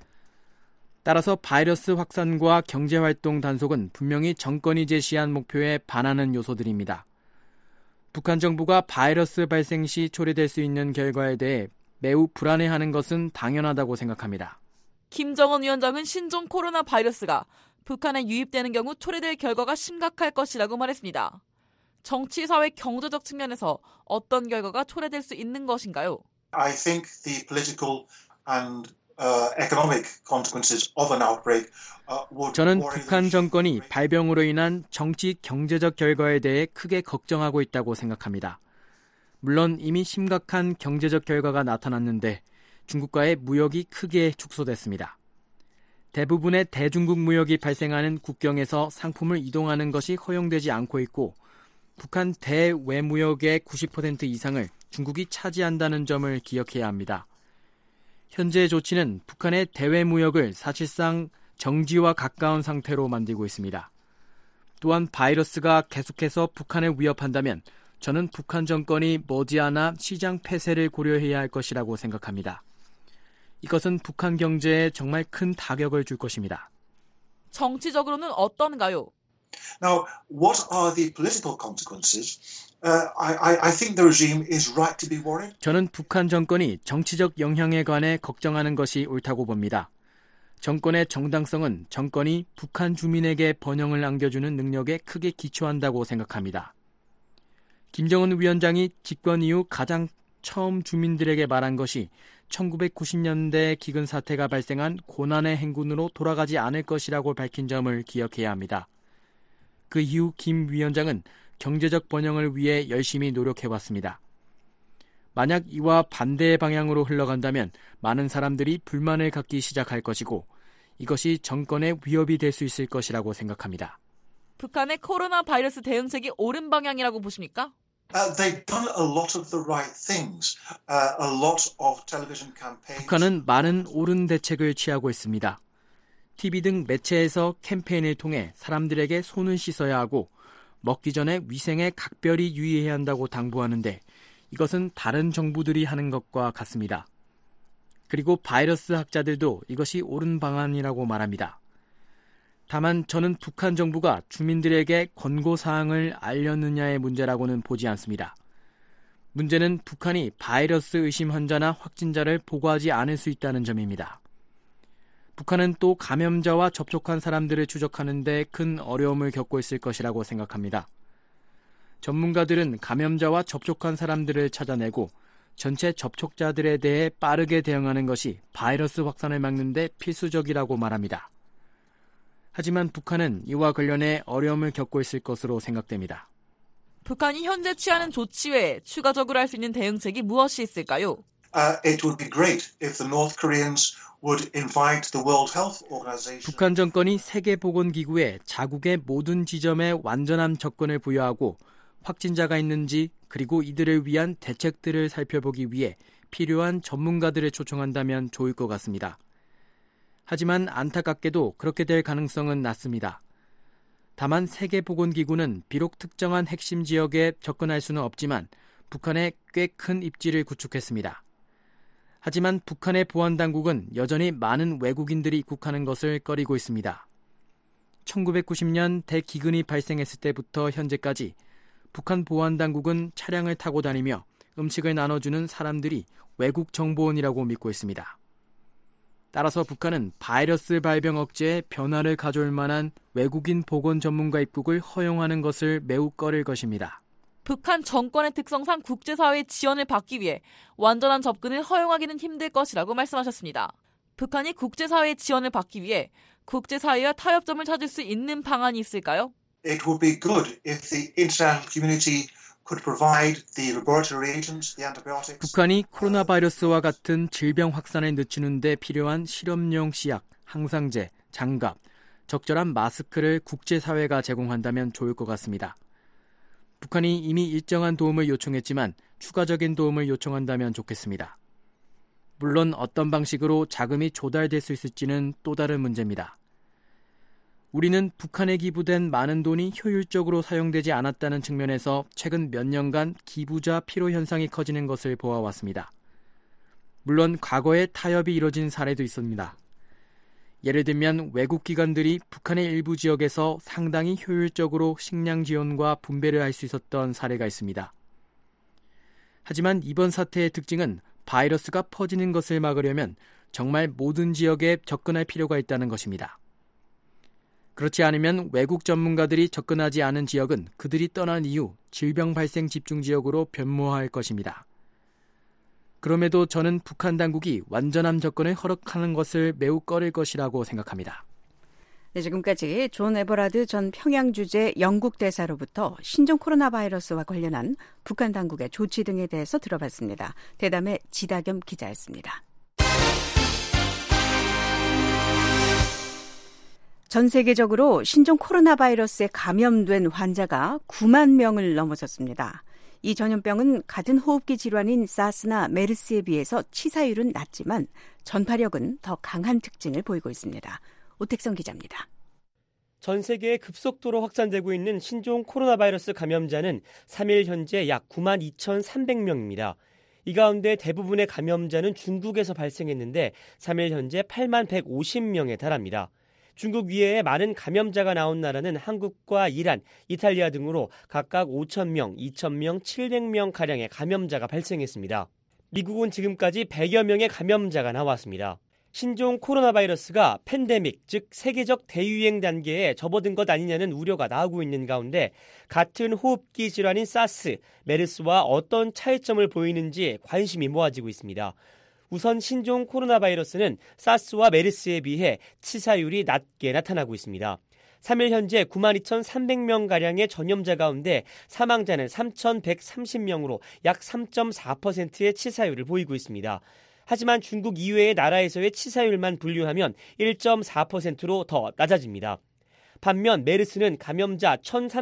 S23: 따라서 바이러스 확산과 경제활동 단속은 분명히 정권이 제시한 목표에 반하는 요소들입니다. 북한 정부가 바이러스 발생 시 초래될 수 있는 결과에 대해 매우 불안해하는 것은 당연하다고 생각합니다.
S1: 김정은 위원장은 신종 코로나 바이러스가 북한에 유입되는 경우 초래될 결과가 심각할 것이라고 말했습니다. 정치, 사회, 경제적 측면에서 어떤 결과가 초래될 수 있는 것인가요?
S2: I think the political and economic consequences of an outbreak would
S23: 저는 북한 정권이 발병으로 인한 정치, 경제적 결과에 대해 크게 걱정하고 있다고 생각합니다. 물론 이미 심각한 경제적 결과가 나타났는데 중국과의 무역이 크게 축소됐습니다. 대부분의 대중국 무역이 발생하는 국경에서 상품을 이동하는 것이 허용되지 않고 있고 북한 대외무역의 90% 이상을 중국이 차지한다는 점을 기억해야 합니다. 현재 조치는 북한의 대외무역을 사실상 정지와 가까운 상태로 만들고 있습니다. 또한 바이러스가 계속해서 북한을 위협한다면 저는 북한 정권이 머지않아 시장 폐쇄를 고려해야 할 것이라고 생각합니다. 이것은 북한 경제에 정말 큰 타격을 줄 것입니다.
S1: 정치적으로는 어떤가요?
S2: Now, what are the political consequences? I think the regime is right to be worried.
S23: 저는 북한 정권이 정치적 영향에 관해 걱정하는 것이 옳다고 봅니다. 정권의 정당성은 정권이 북한 주민에게 번영을 안겨주는 능력에 크게 기초한다고 생각합니다. 김정은 위원장이 집권 이후 가장 처음 주민들에게 말한 것이 1990년대 기근 사태가 발생한 고난의 행군으로 돌아가지 않을 것이라고 밝힌 점을 기억해야 합니다. 그 이후 김 위원장은 경제적 번영을 위해 열심히 노력해왔습니다. 만약 이와 반대의 방향으로 흘러간다면 많은 사람들이 불만을 갖기 시작할 것이고 이것이 정권의 위협이 될 수 있을 것이라고 생각합니다.
S1: 북한의 코로나 바이러스 대응책이 옳은 방향이라고 보십니까?
S2: They've done a lot of the right things. A lot of television campaigns.
S23: 북한은 많은 옳은 대책을 취하고 있습니다. TV 등 매체에서 캠페인을 통해 사람들에게 손을 씻어야 하고 먹기 전에 위생에 각별히 유의해야 한다고 당부하는데 이것은 다른 정부들이 하는 것과 같습니다. 그리고 바이러스 학자들도 이것이 옳은 방안이라고 말합니다. 다만 저는 북한 정부가 주민들에게 권고사항을 알렸느냐의 문제라고는 보지 않습니다. 문제는 북한이 바이러스 의심 환자나 확진자를 보고하지 않을 수 있다는 점입니다. 북한은 또 감염자와 접촉한 사람들을 추적하는 데 큰 어려움을 겪고 있을 것이라고 생각합니다. 전문가들은 감염자와 접촉한 사람들을 찾아내고 전체 접촉자들에 대해 빠르게 대응하는 것이 바이러스 확산을 막는 데 필수적이라고 말합니다. 하지만 북한은 이와 관련해 어려움을 겪고 있을 것으로 생각됩니다.
S1: 북한이 현재 취하는 조치 외에 추가적으로 할 수 있는 대응책이 무엇이 있을까요?
S2: It would be great if the North Koreans would invite the World Health Organization.
S23: 북한 정권이 세계보건기구에 자국의 모든 지점에 완전한 접근을 부여하고 확진자가 있는지 그리고 이들을 위한 대책들을 살펴보기 위해 필요한 전문가들을 초청한다면 좋을 것 같습니다. 하지만 안타깝게도 그렇게 될 가능성은 낮습니다. 다만 세계보건기구는 비록 특정한 핵심 지역에 접근할 수는 없지만 북한에 꽤 큰 입지를 구축했습니다. 하지만 북한의 보안당국은 여전히 많은 외국인들이 입국하는 것을 꺼리고 있습니다. 1990년 대기근이 발생했을 때부터 현재까지 북한 보안당국은 차량을 타고 다니며 음식을 나눠주는 사람들이 외국 정보원이라고 믿고 있습니다. 따라서 북한은 바이러스 발병 억제에 변화를 가져올 만한 외국인 보건 전문가 입국을 허용하는 것을 매우 꺼릴 것입니다.
S1: 북한 정권의 특성상 국제사회의 지원을 받기 위해 완전한 접근을 허용하기는 힘들 것이라고 말씀하셨습니다. 북한이 국제사회의 지원을 받기 위해 국제사회와 타협점을 찾을 수 있는 방안이 있을까요?
S2: It would be good if the international community could provide the laboratory agents, the antibiotics.
S23: 북한이 코로나 바이러스와 같은 질병 확산을 늦추는 데 필요한 실험용 시약, 항상제, 장갑, 적절한 마스크를 국제사회가 제공한다면 좋을 것 같습니다. 북한이 이미 일정한 도움을 요청했지만 추가적인 도움을 요청한다면 좋겠습니다. 물론 어떤 방식으로 자금이 조달될 수 있을지는 또 다른 문제입니다. 우리는 북한에 기부된 많은 돈이 효율적으로 사용되지 않았다는 측면에서 최근 몇 년간 기부자 피로 현상이 커지는 것을 보아왔습니다. 물론 과거에 타협이 이뤄진 사례도 있습니다. 예를 들면 외국 기관들이 북한의 일부 지역에서 상당히 효율적으로 식량 지원과 분배를 할 수 있었던 사례가 있습니다. 하지만 이번 사태의 특징은 바이러스가 퍼지는 것을 막으려면 정말 모든 지역에 접근할 필요가 있다는 것입니다. 그렇지 않으면 외국 전문가들이 접근하지 않은 지역은 그들이 떠난 이후 질병 발생 집중 지역으로 변모할 것입니다. 그럼에도 저는 북한 당국이 완전한 접근을 허락하는 것을 매우 꺼릴 것이라고 생각합니다.
S3: 네, 지금까지 존 에버라드 전 평양주재 영국 대사로부터 신종 코로나 바이러스와 관련한 북한 당국의 조치 등에 대해서 들어봤습니다. 대담의 지다겸 기자였습니다. 전 세계적으로 신종 코로나 바이러스에 감염된 환자가 9만 명을 넘어섰습니다. 이 전염병은 같은 호흡기 질환인 사스나 메르스에 비해서 치사율은 낮지만 전파력은 더 강한 특징을 보이고 있습니다. 오택성 기자입니다.
S7: 전 세계에 급속도로 확산되고 있는 신종 코로나 바이러스 감염자는 3일 현재 약 9만 2,300명입니다. 이 가운데 대부분의 감염자는 중국에서 발생했는데 3일 현재 8만 150명에 달합니다. 중국 위에 많은 감염자가 나온 나라는 한국과 이란, 이탈리아 등으로 각각 5,000명, 2,000명, 700명가량의 감염자가 발생했습니다. 미국은 지금까지 100여 명의 감염자가 나왔습니다. 신종 코로나 바이러스가 팬데믹, 즉 세계적 대유행 단계에 접어든 것 아니냐는 우려가 나오고 있는 가운데 같은 호흡기 질환인 사스, 메르스와 어떤 차이점을 보이는지 관심이 모아지고 있습니다. 우선 신종 코로나 바이러스는 사스와 메르스에 비해 치사율이 낮게 나타나고 있습니다. 3일 현재 92,300명가량의 전염자 가운데 사망자는 3,130명으로 약 3.4%의 치사율을 보이고 있습니다. 하지만 중국 이외의 나라에서의 치사율만 분류하면 1.4%로 더 낮아집니다. 반면 메르스는 감염자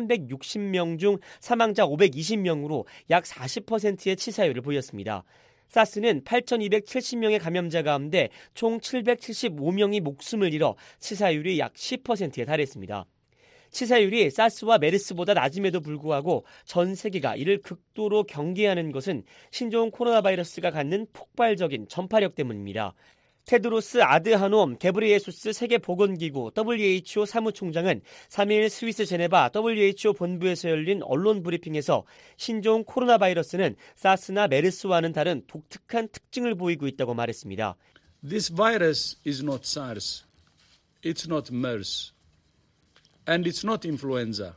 S7: 1,360명 중 사망자 520명으로 약 40%의 치사율을 보였습니다. 사스는 8,270명의 감염자 가운데 총 775명이 목숨을 잃어 치사율이 약 10%에 달했습니다. 치사율이 사스와 메르스보다 낮음에도 불구하고 전 세계가 이를 극도로 경계하는 것은 신종 코로나 바이러스가 갖는 폭발적인 전파력 때문입니다. 테드로스 아드하놈 게브리예수스 세계보건기구 WHO 사무총장은 3일 스위스 제네바 WHO 본부에서 열린 언론 브리핑에서 신종 코로나 바이러스는 사스나 메르스와는 다른 독특한 특징을 보이고 있다고 말했습니다.
S8: This virus is not SARS, it's not MERS, and it's not influenza.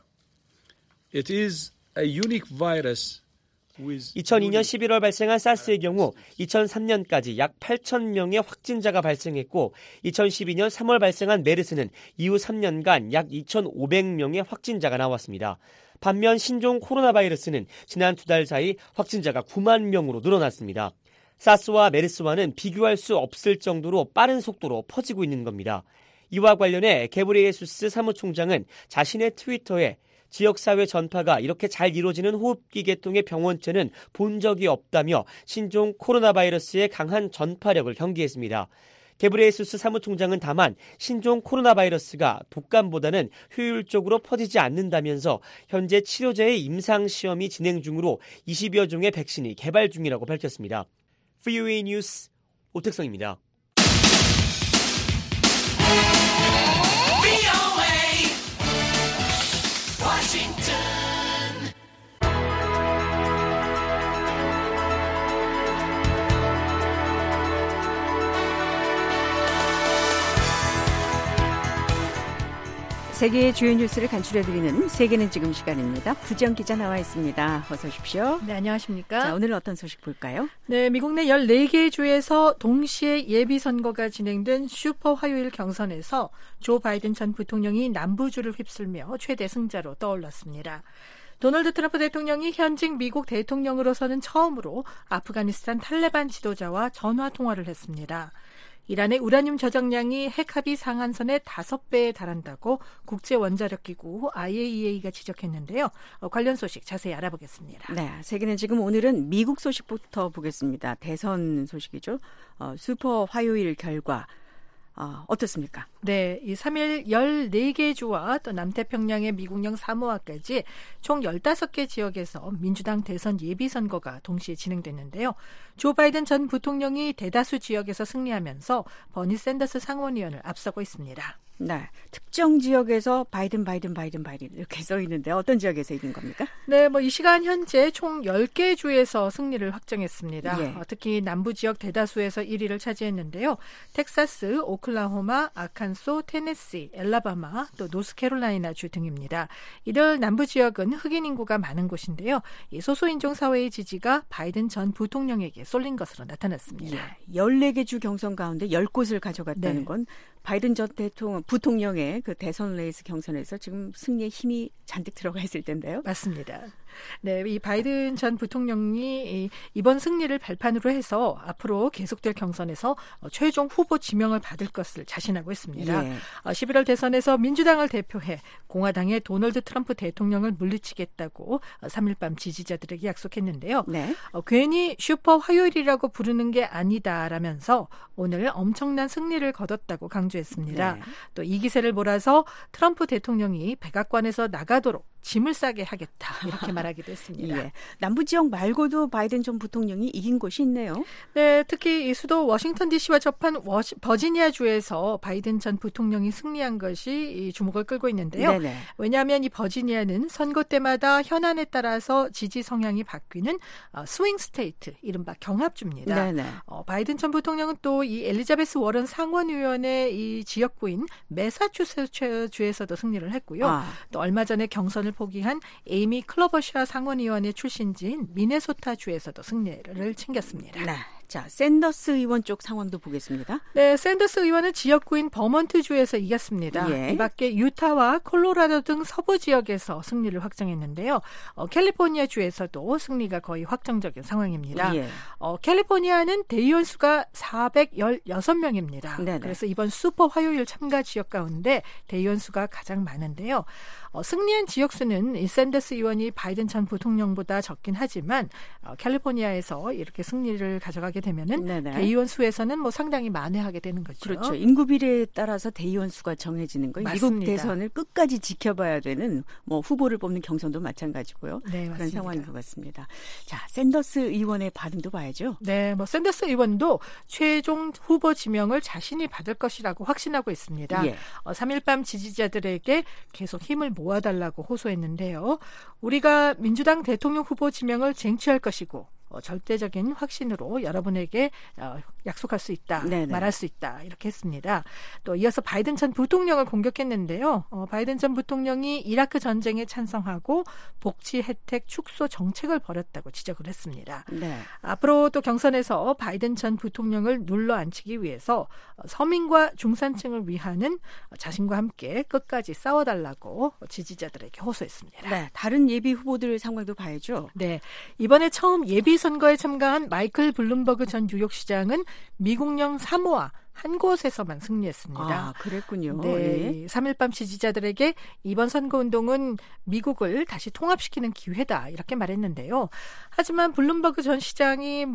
S8: It is a unique virus.
S7: 2002년 11월 발생한 사스의 경우 2003년까지 약 8,000명의 확진자가 발생했고 2012년 3월 발생한 메르스는 이후 3년간 약 2,500명의 확진자가 나왔습니다. 반면 신종 코로나 바이러스는 지난 2달 사이 확진자가 9만 명으로 늘어났습니다. 사스와 메르스와는 비교할 수 없을 정도로 빠른 속도로 퍼지고 있는 겁니다. 이와 관련해 게브리예수스 사무총장은 자신의 트위터에 지역사회 전파가 이렇게 잘 이루어지는 호흡기 계통의 병원체는 본 적이 없다며 신종 코로나 바이러스의 강한 전파력을 경계했습니다. 게브리예수스 사무총장은 다만 신종 코로나 바이러스가 독감보다는 효율적으로 퍼지지 않는다면서 현재 치료제의 임상시험이 진행 중으로 20여 종의 백신이 개발 중이라고 밝혔습니다. VOA 뉴스 오택성입니다.
S3: 세계의 주요 뉴스를 간추려드리는 세계는 지금 시간입니다. 구지영 기자 나와 있습니다. 어서 오십시오.
S9: 네, 안녕하십니까.
S3: 자, 오늘은 어떤 소식 볼까요?
S9: 네, 미국 내 14개의 주에서 동시에 예비선거가 진행된 슈퍼 화요일 경선에서 조 바이든 전 부통령이 남부주를 휩쓸며 최대 승자로 떠올랐습니다. 도널드 트럼프 대통령이 현직 미국 대통령으로서는 처음으로 아프가니스탄 탈레반 지도자와 전화 통화를 했습니다. 이란의 우라늄 저장량이 핵합의 상한선의 5배에 달한다고 국제원자력기구 IAEA가 지적했는데요. 관련 소식 자세히 알아보겠습니다.
S3: 네, 세계는 지금 오늘은 미국 소식부터 보겠습니다. 대선 소식이죠. 슈퍼 화요일 결과 어떻습니까?
S9: 네, 이 3일 14개 주와 또 남태평양의 미국령 사모아까지 총 15개 지역에서 민주당 대선 예비선거가 동시에 진행됐는데요. 조 바이든 전 부통령이 대다수 지역에서 승리하면서 버니 샌더스 상원의원을 앞서고 있습니다.
S3: 네, 특정 지역에서 바이든 이렇게 써 있는데 어떤 지역에서 이긴 겁니까?
S9: 네, 이 시간 현재 총 10개 주에서 승리를 확정했습니다.
S3: 예.
S9: 특히 남부 지역 대다수에서 1위를 차지했는데요. 텍사스, 오클라호마, 아칸소, 테네시, 엘라바마, 또 노스캐롤라이나 주 등입니다. 이들 남부 지역은 흑인 인구가 많은 곳인데요. 이 소수인종 사회의 지지가 바이든 전 부통령에게 쏠린 것으로 나타났습니다.
S3: 예, 14개 주 경선 가운데 10곳을 가져갔다는 건 바이든 전 부통령의 그 대선 레이스 경선에서 지금 승리에 힘이 잔뜩 들어가 있을 텐데요.
S9: 맞습니다. 네, 이 바이든 전 부통령이 이번 승리를 발판으로 해서 앞으로 계속될 경선에서 최종 후보 지명을 받을 것을 자신하고 있습니다.
S3: 예.
S9: 11월 대선에서 민주당을 대표해 공화당의 도널드 트럼프 대통령을 물리치겠다고 3일 밤 지지자들에게 약속했는데요.
S3: 네.
S9: 괜히 슈퍼 화요일이라고 부르는 게 아니다라면서 오늘 엄청난 승리를 거뒀다고 강조했습니다.
S3: 네.
S9: 또 이 기세를 몰아서 트럼프 대통령이 백악관에서 나가도록 짐을 싸게 하겠다 이렇게 말하기도 했습니다.
S3: 예. 남부 지역 말고도 바이든 전 부통령이 이긴 곳이 있네요.
S9: 네, 특히 이 수도 워싱턴 DC와 접한 버지니아 주에서 바이든 전 부통령이 승리한 것이 주목을 끌고 있는데요.
S3: 네네.
S9: 왜냐하면 이 버지니아는 선거 때마다 현안에 따라서 지지 성향이 바뀌는 스윙 스테이트, 이른바 경합주입니다.
S3: 네네.
S9: 바이든 전 부통령은 또 이 엘리자베스 워런 상원의원의 이 지역구인 매사추세츠 주에서도 승리를 했고요. 또 얼마 전에 경선을 포기한 에이미 클로버샤 상원의원의 출신지인 미네소타 주에서도 승리를 챙겼습니다.
S3: 네. 자, 샌더스 의원 쪽 상황도 보겠습니다.
S9: 네, 샌더스 의원은 지역구인 버먼트 주에서 이겼습니다.
S3: 예.
S9: 이 밖에 유타와 콜로라도 등 서부 지역에서 승리를 확정했는데요. 캘리포니아 주에서도 승리가 거의 확정적인 상황입니다.
S3: 예.
S9: 캘리포니아는 대의원 수가 416명입니다.
S3: 네네.
S9: 그래서 이번 슈퍼 화요일 참가 지역 가운데 대의원 수가 가장 많은데요. 승리한 지역수는 이 샌더스 의원이 바이든 전 부통령보다 적긴 하지만 캘리포니아에서 이렇게 승리를 가져가게 되면은
S3: 네네.
S9: 대의원 수에서는 상당히 만회하게 되는 거죠.
S3: 그렇죠. 인구 비례에 따라서 대의원 수가 정해지는 거예요. 미국 대선을 끝까지 지켜봐야 되는 후보를 뽑는 경선도 마찬가지고요.
S9: 네,
S3: 그런 상황인 것 같습니다. 자, 샌더스 의원의 반응도 봐야죠.
S9: 네, 샌더스 의원도 최종 후보 지명을 자신이 받을 것이라고 확신하고 있습니다.
S3: 예.
S9: 3일 밤 지지자들에게 계속 힘을 모아달라고 호소했는데요. 우리가 민주당 대통령 후보 지명을 쟁취할 것이고 절대적인 확신으로 여러분에게 약속할 수 있다,
S3: 네네.
S9: 말할 수 있다 이렇게 했습니다. 또 이어서 바이든 전 부통령을 공격했는데요. 바이든 전 부통령이 이라크 전쟁에 찬성하고 복지 혜택 축소 정책을 벌였다고 지적을 했습니다.
S3: 네.
S9: 앞으로 또 경선에서 바이든 전 부통령을 눌러앉히기 위해서 서민과 중산층을 위하는 자신과 함께 끝까지 싸워달라고 지지자들에게 호소했습니다.
S3: 네, 다른 예비 후보들 상황도 봐야죠.
S9: 네, 이번에 처음 예비 선거에 참가한 마이클 블룸버그 전 뉴욕시장은 미국령 사모아 한 곳에서만 승리했습니다.
S3: 그랬군요.
S9: 네,
S3: 예.
S9: 3일 밤 지지자들에게 이번 선거운동은 미국을 다시 통합시키는 기회다 이렇게 말했는데요. 하지만 블룸버그 전 시장이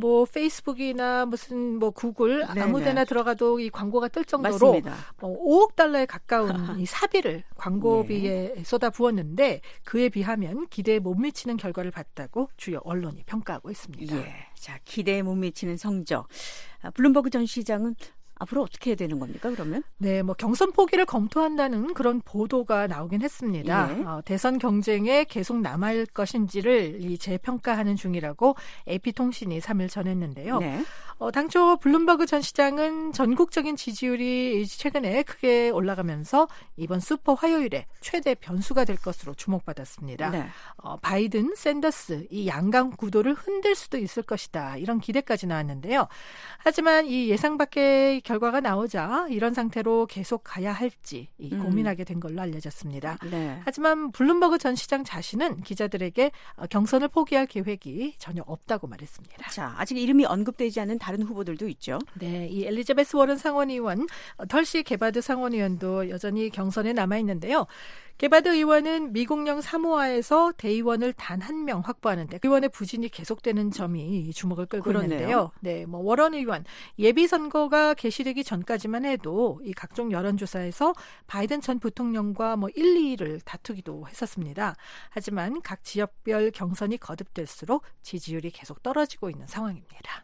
S9: 페이스북이나 무슨 구글
S3: 네네.
S9: 아무데나 들어가도 이 광고가 뜰 정도로
S3: 맞습니다.
S9: 5억 달러에 가까운 이 사비를 광고비에 쏟아부었는데 그에 비하면 기대에 못 미치는 결과를 봤다고 주요 언론이 평가하고 있습니다.
S3: 예. 자, 기대에 못 미치는 성적. 블룸버그 전 시장은 앞으로 어떻게 해야 되는 겁니까, 그러면?
S9: 네, 경선 포기를 검토한다는 그런 보도가 나오긴 했습니다.
S3: 예.
S9: 대선 경쟁에 계속 남아있을 것인지를 재평가하는 중이라고 AP통신이 3일 전했는데요.
S3: 네.
S9: 당초 블룸버그 전 시장은 전국적인 지지율이 최근에 크게 올라가면서 이번 슈퍼 화요일에 최대 변수가 될 것으로 주목받았습니다.
S3: 네.
S9: 바이든, 샌더스 이 양강 구도를 흔들 수도 있을 것이다. 이런 기대까지 나왔는데요. 하지만 이 예상 밖의 결과가 나오자 이런 상태로 계속 가야 할지 고민하게 된 걸로 알려졌습니다.
S3: 네.
S9: 하지만 블룸버그 전 시장 자신은 기자들에게 경선을 포기할 계획이 전혀 없다고 말했습니다.
S3: 자, 아직 이름이 언급되지 않은 다른 후보들도 있죠.
S9: 네, 이 엘리자베스 워런 상원의원, 털시 게바드 상원의원도 여전히 경선에 남아 있는데요. 게바드 의원은 미국령 사모아에서 대의원을 단 한 명 확보하는데 의원의 부진이 계속되는 점이 주목을 끌고
S3: 그러네요.
S9: 있는데요. 네, 뭐 워런 의원 예비 선거가 개시되기 전까지만 해도 이 각종 여론조사에서 바이든 전 부통령과 1, 2위를 다투기도 했었습니다. 하지만 각 지역별 경선이 거듭될수록 지지율이 계속 떨어지고 있는 상황입니다.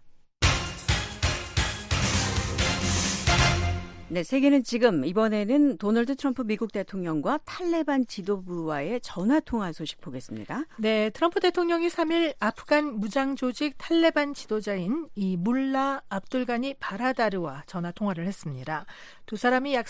S3: 네, 세계는 지금 이번에는 도널드 트럼프 미국 대통령과 탈레반 지도부와의 전화통화 소식 보겠습니다.
S9: 네, 트럼프 대통령이 3일 아프간 무장 조직 탈레반 지도자인 이 물라 압둘가니 바라다르와 전화통화를 했습니다. 두 사람이 약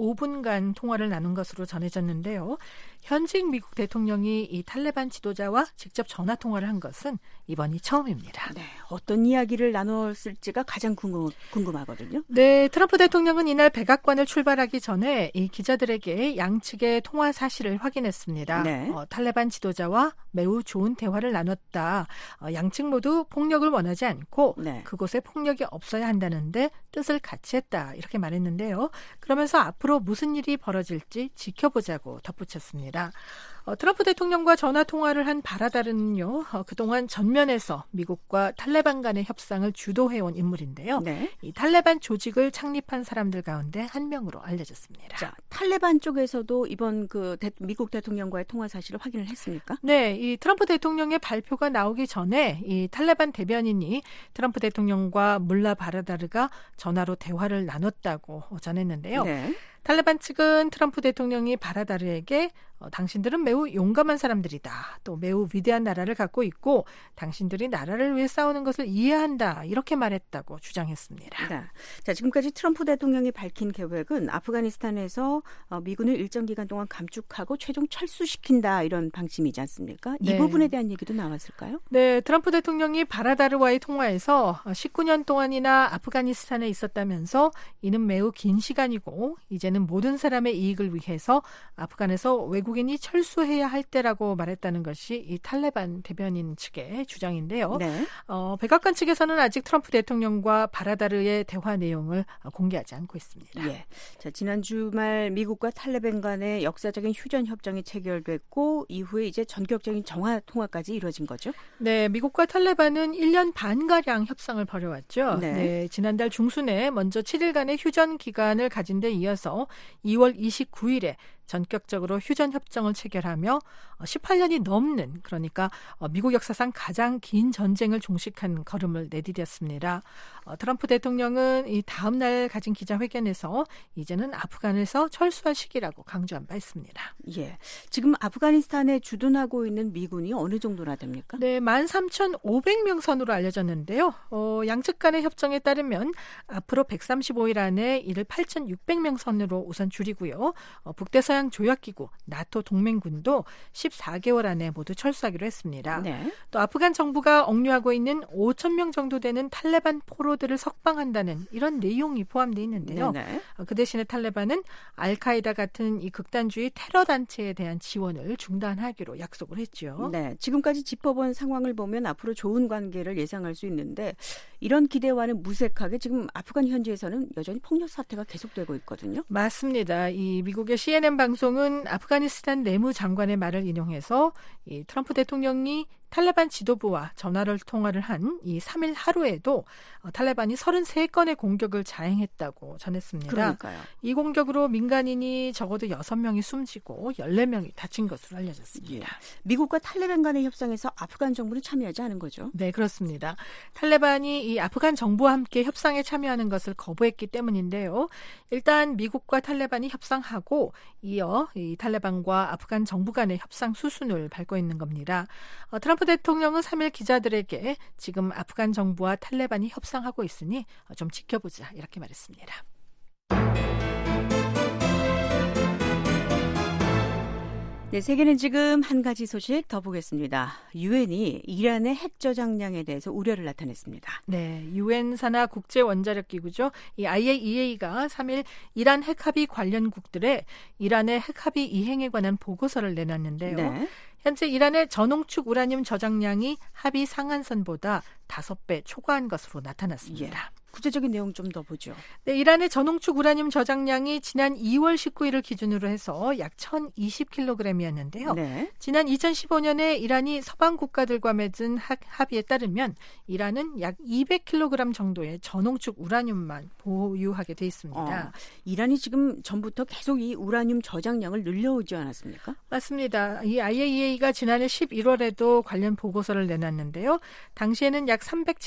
S9: 35분간 통화를 나눈 것으로 전해졌는데요. 현직 미국 대통령이 이 탈레반 지도자와 직접 전화통화를 한 것은 이번이 처음입니다.
S3: 네, 어떤 이야기를 나눴을지가 가장 궁금하거든요.
S9: 네, 트럼프 대통령은 이날 백악관을 출발하기 전에 이 기자들에게 양측의 통화 사실을 확인했습니다.
S3: 네.
S9: 탈레반 지도자와 매우 좋은 대화를 나눴다. 양측 모두 폭력을 원하지 않고
S3: 네.
S9: 그곳에 폭력이 없어야 한다는데 뜻을 같이 했다. 이렇게 말했는데요. 그러면서 앞으로 무슨 일이 벌어질지 지켜보자고 덧붙였습니다. 트럼프 대통령과 전화통화를 한 바라다르는요. 그동안 전면에서 미국과 탈레반 간의 협상을 주도해온 인물인데요.
S3: 네.
S9: 이 탈레반 조직을 창립한 사람들 가운데 한 명으로 알려졌습니다.
S3: 자, 탈레반 쪽에서도 이번 미국 대통령과의 통화 사실을 확인을 했습니까?
S9: 네, 이 트럼프 대통령의 발표가 나오기 전에 이 탈레반 대변인이 트럼프 대통령과 물라 바라다르가 전화로 대화를 나눴다고 전했는데요.
S3: 네.
S9: 탈레반 측은 트럼프 대통령이 바라다르에게 당신들은 매우 용감한 사람들이다. 또 매우 위대한 나라를 갖고 있고 당신들이 나라를 위해 싸우는 것을 이해한다. 이렇게 말했다고 주장했습니다.
S3: 네. 자, 지금까지 트럼프 대통령이 밝힌 계획은 아프가니스탄에서 미군을 일정 기간 동안 감축하고 최종 철수시킨다. 이런 방침이지 않습니까? 이
S9: 네.
S3: 부분에 대한 얘기도 나왔을까요?
S9: 네, 트럼프 대통령이 바라다르와의 통화에서 19년 동안이나 아프가니스탄에 있었다면서 이는 매우 긴 시간이고 이제는 모든 사람의 이익을 위해서 아프간에서 외국인이 철수해야 할 때라고 말했다는 것이 이 탈레반 대변인 측의 주장인데요.
S3: 네.
S9: 백악관 측에서는 아직 트럼프 대통령과 바라다르의 대화 내용을 공개하지 않고 있습니다.
S3: 예. 자, 지난 주말 미국과 탈레반 간의 역사적인 휴전 협정이 체결됐고 이후에 이제 전격적인 정화 통화까지 이루어진 거죠?
S9: 네, 미국과 탈레반은 1년 반가량 협상을 벌여왔죠.
S3: 네.
S9: 네, 지난달 중순에 먼저 7일간의 휴전 기간을 가진 데 이어서 2월 29일에 전격적으로 휴전 협정을 체결하며 18년이 넘는 그러니까 미국 역사상 가장 긴 전쟁을 종식한 걸음을 내디뎠습니다. 트럼프 대통령은 이 다음 날 가진 기자회견에서 이제는 아프간에서 철수할 시기라고 강조한 바 있습니다.
S3: 예. 지금 아프가니스탄에 주둔하고 있는 미군이 어느 정도나 됩니까?
S9: 네, 13,500명 선으로 알려졌는데요. 양측 간의 협정에 따르면 앞으로 135일 안에 이를 8,600명 선으로 우선 줄이고요. 북대서양 조약기구 나토 동맹군도 14개월 안에 모두 철수하기로 했습니다.
S3: 네.
S9: 또 아프간 정부가 억류하고 있는 5,000명 정도 되는 탈레반 포로들을 석방한다는 이런 내용이 포함되어 있는데요.
S3: 네네.
S9: 그 대신에 탈레반은 알카이다 같은 이 극단주의 테러 단체에 대한 지원을 중단하기로 약속을 했죠.
S3: 네, 지금까지 짚어본 상황을 보면 앞으로 좋은 관계를 예상할 수 있는데 이런 기대와는 무색하게 지금 아프간 현지에서는 여전히 폭력 사태가 계속되고 있거든요.
S9: 맞습니다. 이 미국의 CNN 방송은 아프가니스탄 내무장관의 말을 인용해서 이 트럼프 대통령이 탈레반 지도부와 전화를 통화를 한 이 3일 하루에도 탈레반이 33건의 공격을 자행했다고 전했습니다.
S3: 그러니까요.
S9: 이 공격으로 민간인이 적어도 6명이 숨지고 14명이 다친 것으로 알려졌습니다.
S3: 예. 미국과 탈레반 간의 협상에서 아프간 정부는 참여하지 않은 거죠?
S9: 네, 그렇습니다. 탈레반이 이 아프간 정부와 함께 협상에 참여하는 것을 거부했기 때문인데요. 일단 미국과 탈레반이 협상하고 이어 이 탈레반과 아프간 정부 간의 협상 수순을 밟고 있는 겁니다. 트럼프 대통령은 3일 기자들에게 지금 아프간 정부와 탈레반이 협상하고 있으니 좀 지켜보자 이렇게 말했습니다.
S3: 네, 세계는 지금 한 가지 소식 더 보겠습니다. 유엔이 이란의 핵 저장량에 대해서 우려를 나타냈습니다.
S9: 네, 유엔 산하 국제 원자력 기구죠. 이 IAEA가 3일 이란 핵합의 관련국들의 이란의 핵합의 이행에 관한 보고서를 내놨는데요.
S3: 네.
S9: 현재 이란의 전홍축 우라늄 저장량이 합의 상한선보다 5배 초과한 것으로 나타났습니다.
S3: 예. 구체적인 내용 좀 더 보죠.
S9: 네, 이란의 전농축 우라늄 저장량이 지난 2월 19일을 기준으로 해서 약 1,020kg이었는데요.
S3: 네.
S9: 지난 2015년에 이란이 서방 국가들과 맺은 합의에 따르면 이란은 약 200kg 정도의 전농축 우라늄만 보유하게 돼 있습니다.
S3: 이란이 지금 전부터 계속 이 우라늄 저장량을 늘려오지 않았습니까?
S9: 맞습니다. 이 IAEA가 지난해 11월에도 관련 보고서를 내놨는데요. 당시에는 약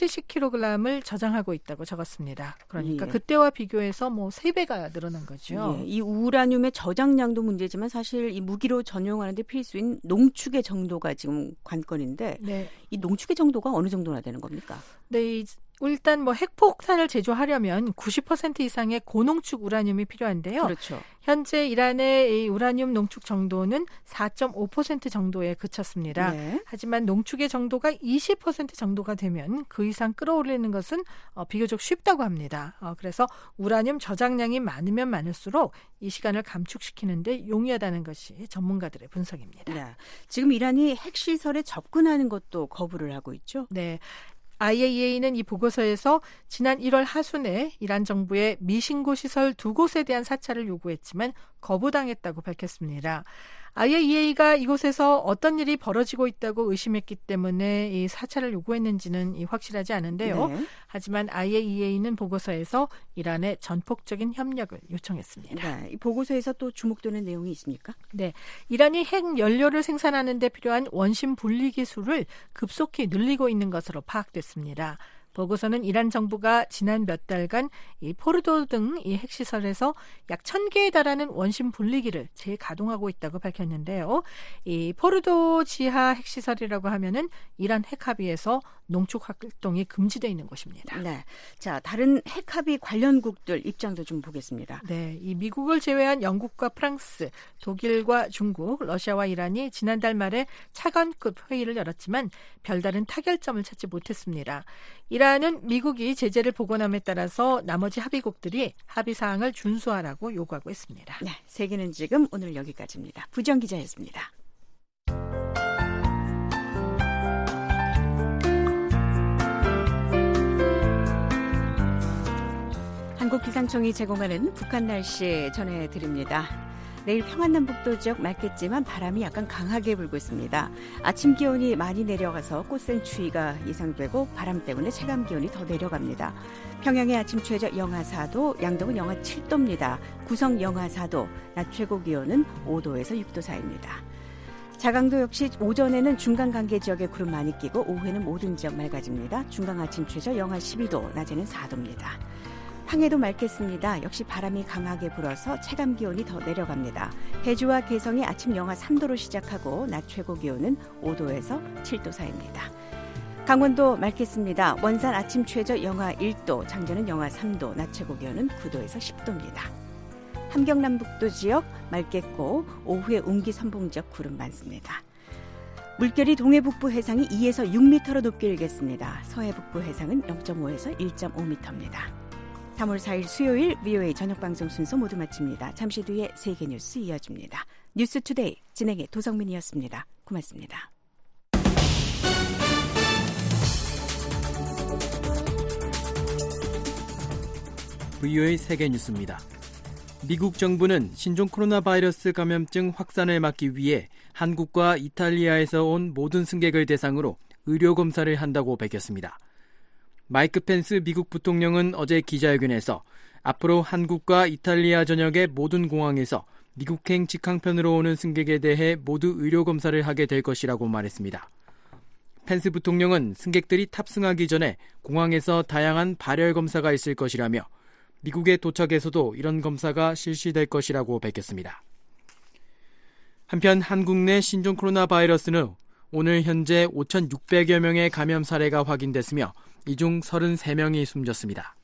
S9: 370kg을 저장하고 있다고 적었습니다. 그러니까 그때와 비교해서 뭐 3배가 늘어난 거죠.
S3: 이 우라늄의 저장량도 문제지만 사실 이 무기로 전용하는 데 필수인 농축의 정도가 지금 관건인데 이 농축의 정도가 어느 정도나 되는 겁니까?
S9: 네, 일단 뭐 핵폭탄을 제조하려면 90% 이상의 고농축 우라늄이 필요한데요.
S3: 그렇죠.
S9: 현재 이란의 이 우라늄 농축 정도는 4.5% 정도에 그쳤습니다.
S3: 네.
S9: 하지만 농축의 정도가 20% 정도가 되면 그 이상 끌어올리는 것은 비교적 쉽다고 합니다. 그래서 우라늄 저장량이 많으면 많을수록 이 시간을 감축시키는 데 용이하다는 것이 전문가들의 분석입니다.
S3: 네. 지금 이란이 핵시설에 접근하는 것도 거부를 하고 있죠?
S9: 네. IAEA는 이 보고서에서 지난 1월 하순에 이란 정부의 미신고 시설 2곳에 대한 사찰을 요구했지만 거부당했다고 밝혔습니다. IAEA가 이곳에서 어떤 일이 벌어지고 있다고 의심했기 때문에 이 사찰을 요구했는지는 확실하지 않은데요.
S3: 네.
S9: 하지만 IAEA는 보고서에서 이란의 전폭적인 협력을 요청했습니다.
S3: 네. 이 보고서에서 또 주목되는 내용이 있습니까?
S9: 네, 이란이 핵 연료를 생산하는 데 필요한 원심 분리 기술을 급속히 늘리고 있는 것으로 파악됐습니다. 보고서는 이란 정부가 지난 몇 달간 이 포르도 등 이 핵시설에서 약 1,000개에 달하는 원심 분리기를 재가동하고 있다고 밝혔는데요. 이 포르도 지하 핵시설이라고 하면은 이란 핵합의에서 농축 활동이 금지되어 있는 곳입니다.
S3: 네. 자, 다른 핵합의 관련국들 입장도 좀 보겠습니다.
S9: 네, 이 미국을 제외한 영국과 프랑스, 독일과 중국, 러시아와 이란이 지난달 말에 차관급 회의를 열었지만 별다른 타결점을 찾지 못했습니다. 이란은 미국이 제재를 복원함에 따라서 나머지 합의국들이 합의 사항을 준수하라고 요구하고 있습니다.
S3: 네, 세계는 지금 오늘 여기까지입니다. 부정 기자였습니다. 한국기상청이 제공하는 북한 날씨 전해드립니다. 내일 평안남북도 지역 맑겠지만 바람이 약간 강하게 불고 있습니다. 아침 기온이 많이 내려가서 꽃샘 추위가 예상되고 바람 때문에 체감 기온이 더 내려갑니다. 평양의 아침 최저 영하 4도, 양동은 영하 7도입니다. 구성 영하 4도, 낮 최고 기온은 5도에서 6도 사이입니다. 자강도 역시 오전에는 중간 간계 지역에 구름 많이 끼고 오후에는 모든 지역 맑아집니다. 중강 아침 최저 영하 12도, 낮에는 4도입니다. 황해도 맑겠습니다. 역시 바람이 강하게 불어서 체감 기온이 더 내려갑니다. 해주와 개성이 아침 영하 3도로 시작하고 낮 최고 기온은 5도에서 7도 사이입니다. 강원도 맑겠습니다. 원산 아침 최저 영하 1도, 장전은 영하 3도, 낮 최고 기온은 9도에서 10도입니다. 함경남북도 지역 맑겠고 오후에 운기 선봉 지역 구름 많습니다. 물결이 동해북부 해상이 2에서 6m로 높게 일겠습니다. 서해북부 해상은 0.5에서 1.5m입니다. 3월 4일 수요일 VOA 저녁방송 순서 모두 마칩니다. 잠시 뒤에 세계뉴스 이어집니다. 뉴스투데이 진행의 도성민이었습니다. 고맙습니다.
S23: VOA 세계뉴스입니다. 미국 정부는 신종 코로나 바이러스 감염증 확산을 막기 위해 한국과 이탈리아에서 온 모든 승객을 대상으로 의료검사를 한다고 밝혔습니다. 마이크 펜스 미국 부통령은 어제 기자회견에서 앞으로 한국과 이탈리아 전역의 모든 공항에서 미국행 직항편으로 오는 승객에 대해 모두 의료검사를 하게 될 것이라고 말했습니다. 펜스 부통령은 승객들이 탑승하기 전에 공항에서 다양한 발열 검사가 있을 것이라며 미국에 도착해서도 이런 검사가 실시될 것이라고 밝혔습니다. 한편 한국 내 신종 코로나 바이러스는 오늘 현재 5,600여 명의 감염 사례가 확인됐으며 이 중 33명이 숨졌습니다.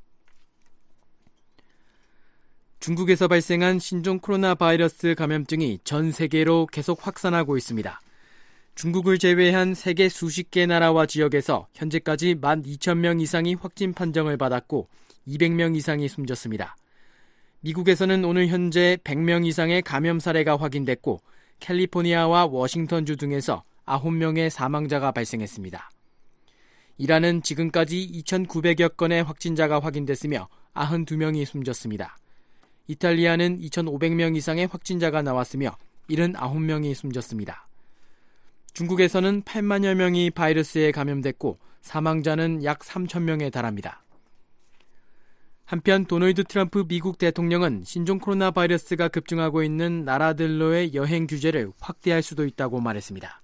S23: 중국에서 발생한 신종 코로나 바이러스 감염증이 전 세계로 계속 확산하고 있습니다. 중국을 제외한 세계 수십 개 나라와 지역에서 현재까지 12,000명 이상이 확진 판정을 받았고 200명 이상이 숨졌습니다. 미국에서는 오늘 현재 100명 이상의 감염 사례가 확인됐고 캘리포니아와 워싱턴주 등에서 9명의 사망자가 발생했습니다. 이란은 지금까지 2,900여 건의 확진자가 확인됐으며 92명이 숨졌습니다. 이탈리아는 2,500명 이상의 확진자가 나왔으며 79명이 숨졌습니다. 중국에서는 8만여 명이 바이러스에 감염됐고 사망자는 약 3,000명에 달합니다. 한편 도널드 트럼프 미국 대통령은 신종 코로나 바이러스가 급증하고 있는 나라들로의 여행 규제를 확대할 수도 있다고 말했습니다.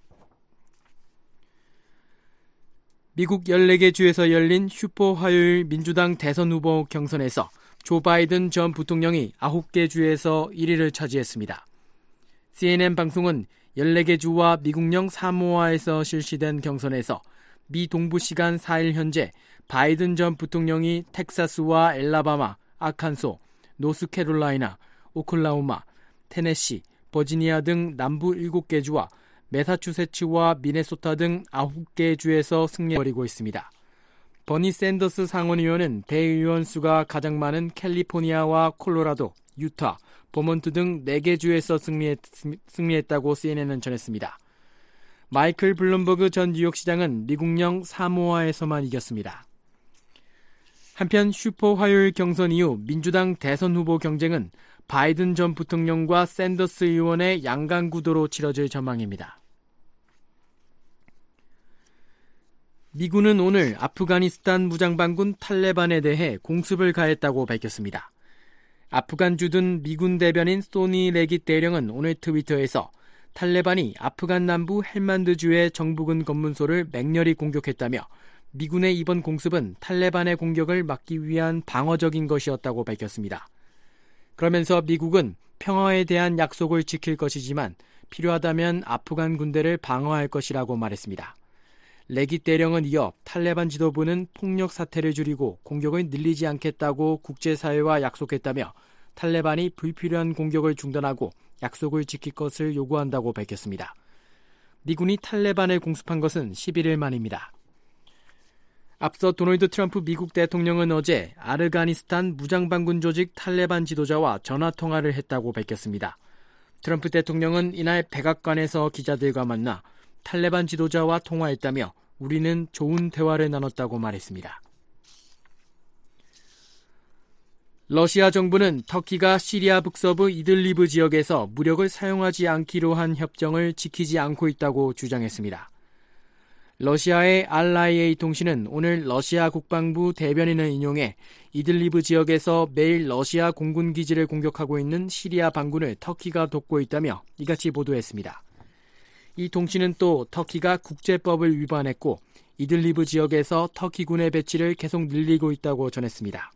S23: 미국 14개 주에서 열린 슈퍼 화요일 민주당 대선 후보 경선에서 조 바이든 전 부통령이 9개 주에서 1위를 차지했습니다. CNN 방송은 14개 주와 미국령 사모아에서 실시된 경선에서 미 동부 시간 4일 현재 바이든 전 부통령이 텍사스와 엘라바마, 아칸소, 노스캐롤라이나, 오클라호마, 테네시, 버지니아 등 남부 7개 주와 매사추세츠와 미네소타 등 9개 주에서 승리해버리고 있습니다. 버니 샌더스 상원의원은 대의원 수가 가장 많은 캘리포니아와 콜로라도, 유타, 버몬트 등 4개 주에서 승리했다고 CNN은 전했습니다. 마이클 블룸버그 전 뉴욕시장은 미국령 사모아에서만 이겼습니다. 한편 슈퍼 화요일 경선 이후 민주당 대선 후보 경쟁은 바이든 전 부통령과 샌더스 의원의 양강 구도로 치러질 전망입니다. 미군은 오늘 아프가니스탄 무장반군 탈레반에 대해 공습을 가했다고 밝혔습니다. 아프간 주둔 미군 대변인 소니 레깃 대령은 오늘 트위터에서 탈레반이 아프간 남부 헬만드주의 정부군 검문소를 맹렬히 공격했다며 미군의 이번 공습은 탈레반의 공격을 막기 위한 방어적인 것이었다고 밝혔습니다. 그러면서 미국은 평화에 대한 약속을 지킬 것이지만 필요하다면 아프간 군대를 방어할 것이라고 말했습니다. 레깃 대령은 이어 탈레반 지도부는 폭력 사태를 줄이고 공격을 늘리지 않겠다고 국제사회와 약속했다며 탈레반이 불필요한 공격을 중단하고 약속을 지킬 것을 요구한다고 밝혔습니다. 미군이 탈레반을 공습한 것은 11일 만입니다. 앞서 도널드 트럼프 미국 대통령은 어제 아르가니스탄 무장반군 조직 탈레반 지도자와 전화통화를 했다고 밝혔습니다. 트럼프 대통령은 이날 백악관에서 기자들과 만나 탈레반 지도자와 통화했다며 우리는 좋은 대화를 나눴다고 말했습니다. 러시아 정부는 터키가 시리아 북서부 이들리브 지역에서 무력을 사용하지 않기로 한 협정을 지키지 않고 있다고 주장했습니다. 러시아의 RIA 통신은 오늘 러시아 국방부 대변인을 인용해 이들리브 지역에서 매일 러시아 공군 기지를 공격하고 있는 시리아 반군을 터키가 돕고 있다며 이같이 보도했습니다. 이 통신은 또 터키가 국제법을 위반했고 이들리브 지역에서 터키군의 배치를 계속 늘리고 있다고 전했습니다.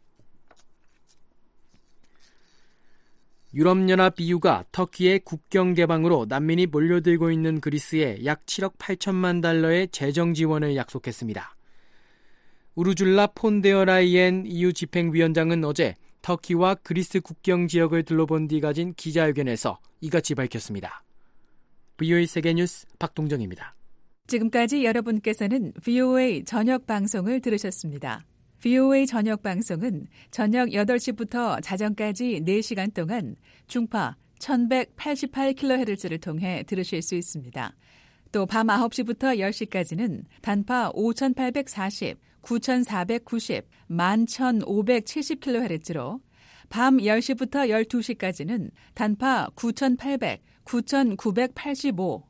S23: 유럽연합 EU가 터키의 국경 개방으로 난민이 몰려들고 있는 그리스에 약 7억 8천만 달러의 재정 지원을 약속했습니다. 우르줄라 폰데어라이엔 EU 집행위원장은 어제 터키와 그리스 국경 지역을 둘러본 뒤 가진 기자회견에서 이같이 밝혔습니다. VOA 세계뉴스 박동정입니다.
S6: 지금까지 여러분께서는 VOA 저녁 방송을 들으셨습니다. VOA 저녁 방송은 저녁 8시부터 자정까지 4시간 동안 중파 1188kHz를 통해 들으실 수 있습니다. 또 밤 9시부터 10시까지는 단파 5840, 9490, 11570kHz로 밤 10시부터 12시까지는 단파 9800, 9985,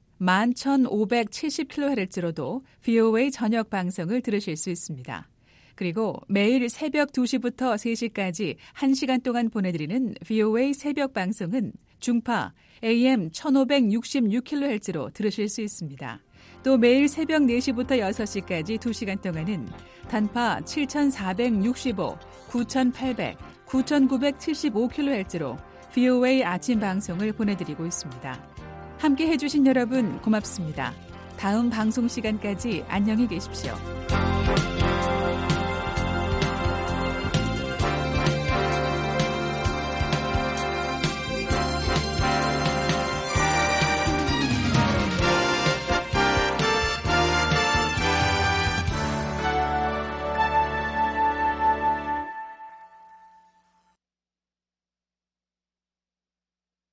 S6: 11570kHz로도 VOA 저녁 방송을 들으실 수 있습니다. 그리고 매일 새벽 2시부터 3시까지 1시간 동안 보내드리는 VOA 새벽 방송은 중파 AM 1566kHz로 들으실 수 있습니다. 또 매일 새벽 4시부터 6시까지 2시간 동안은 단파 7465, 9800, 9975kHz로 VOA 아침 방송을 보내드리고 있습니다. 함께 해주신 여러분 고맙습니다. 다음 방송 시간까지 안녕히 계십시오.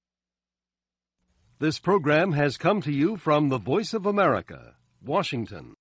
S11: This program has come to you from the Voice of America, Washington.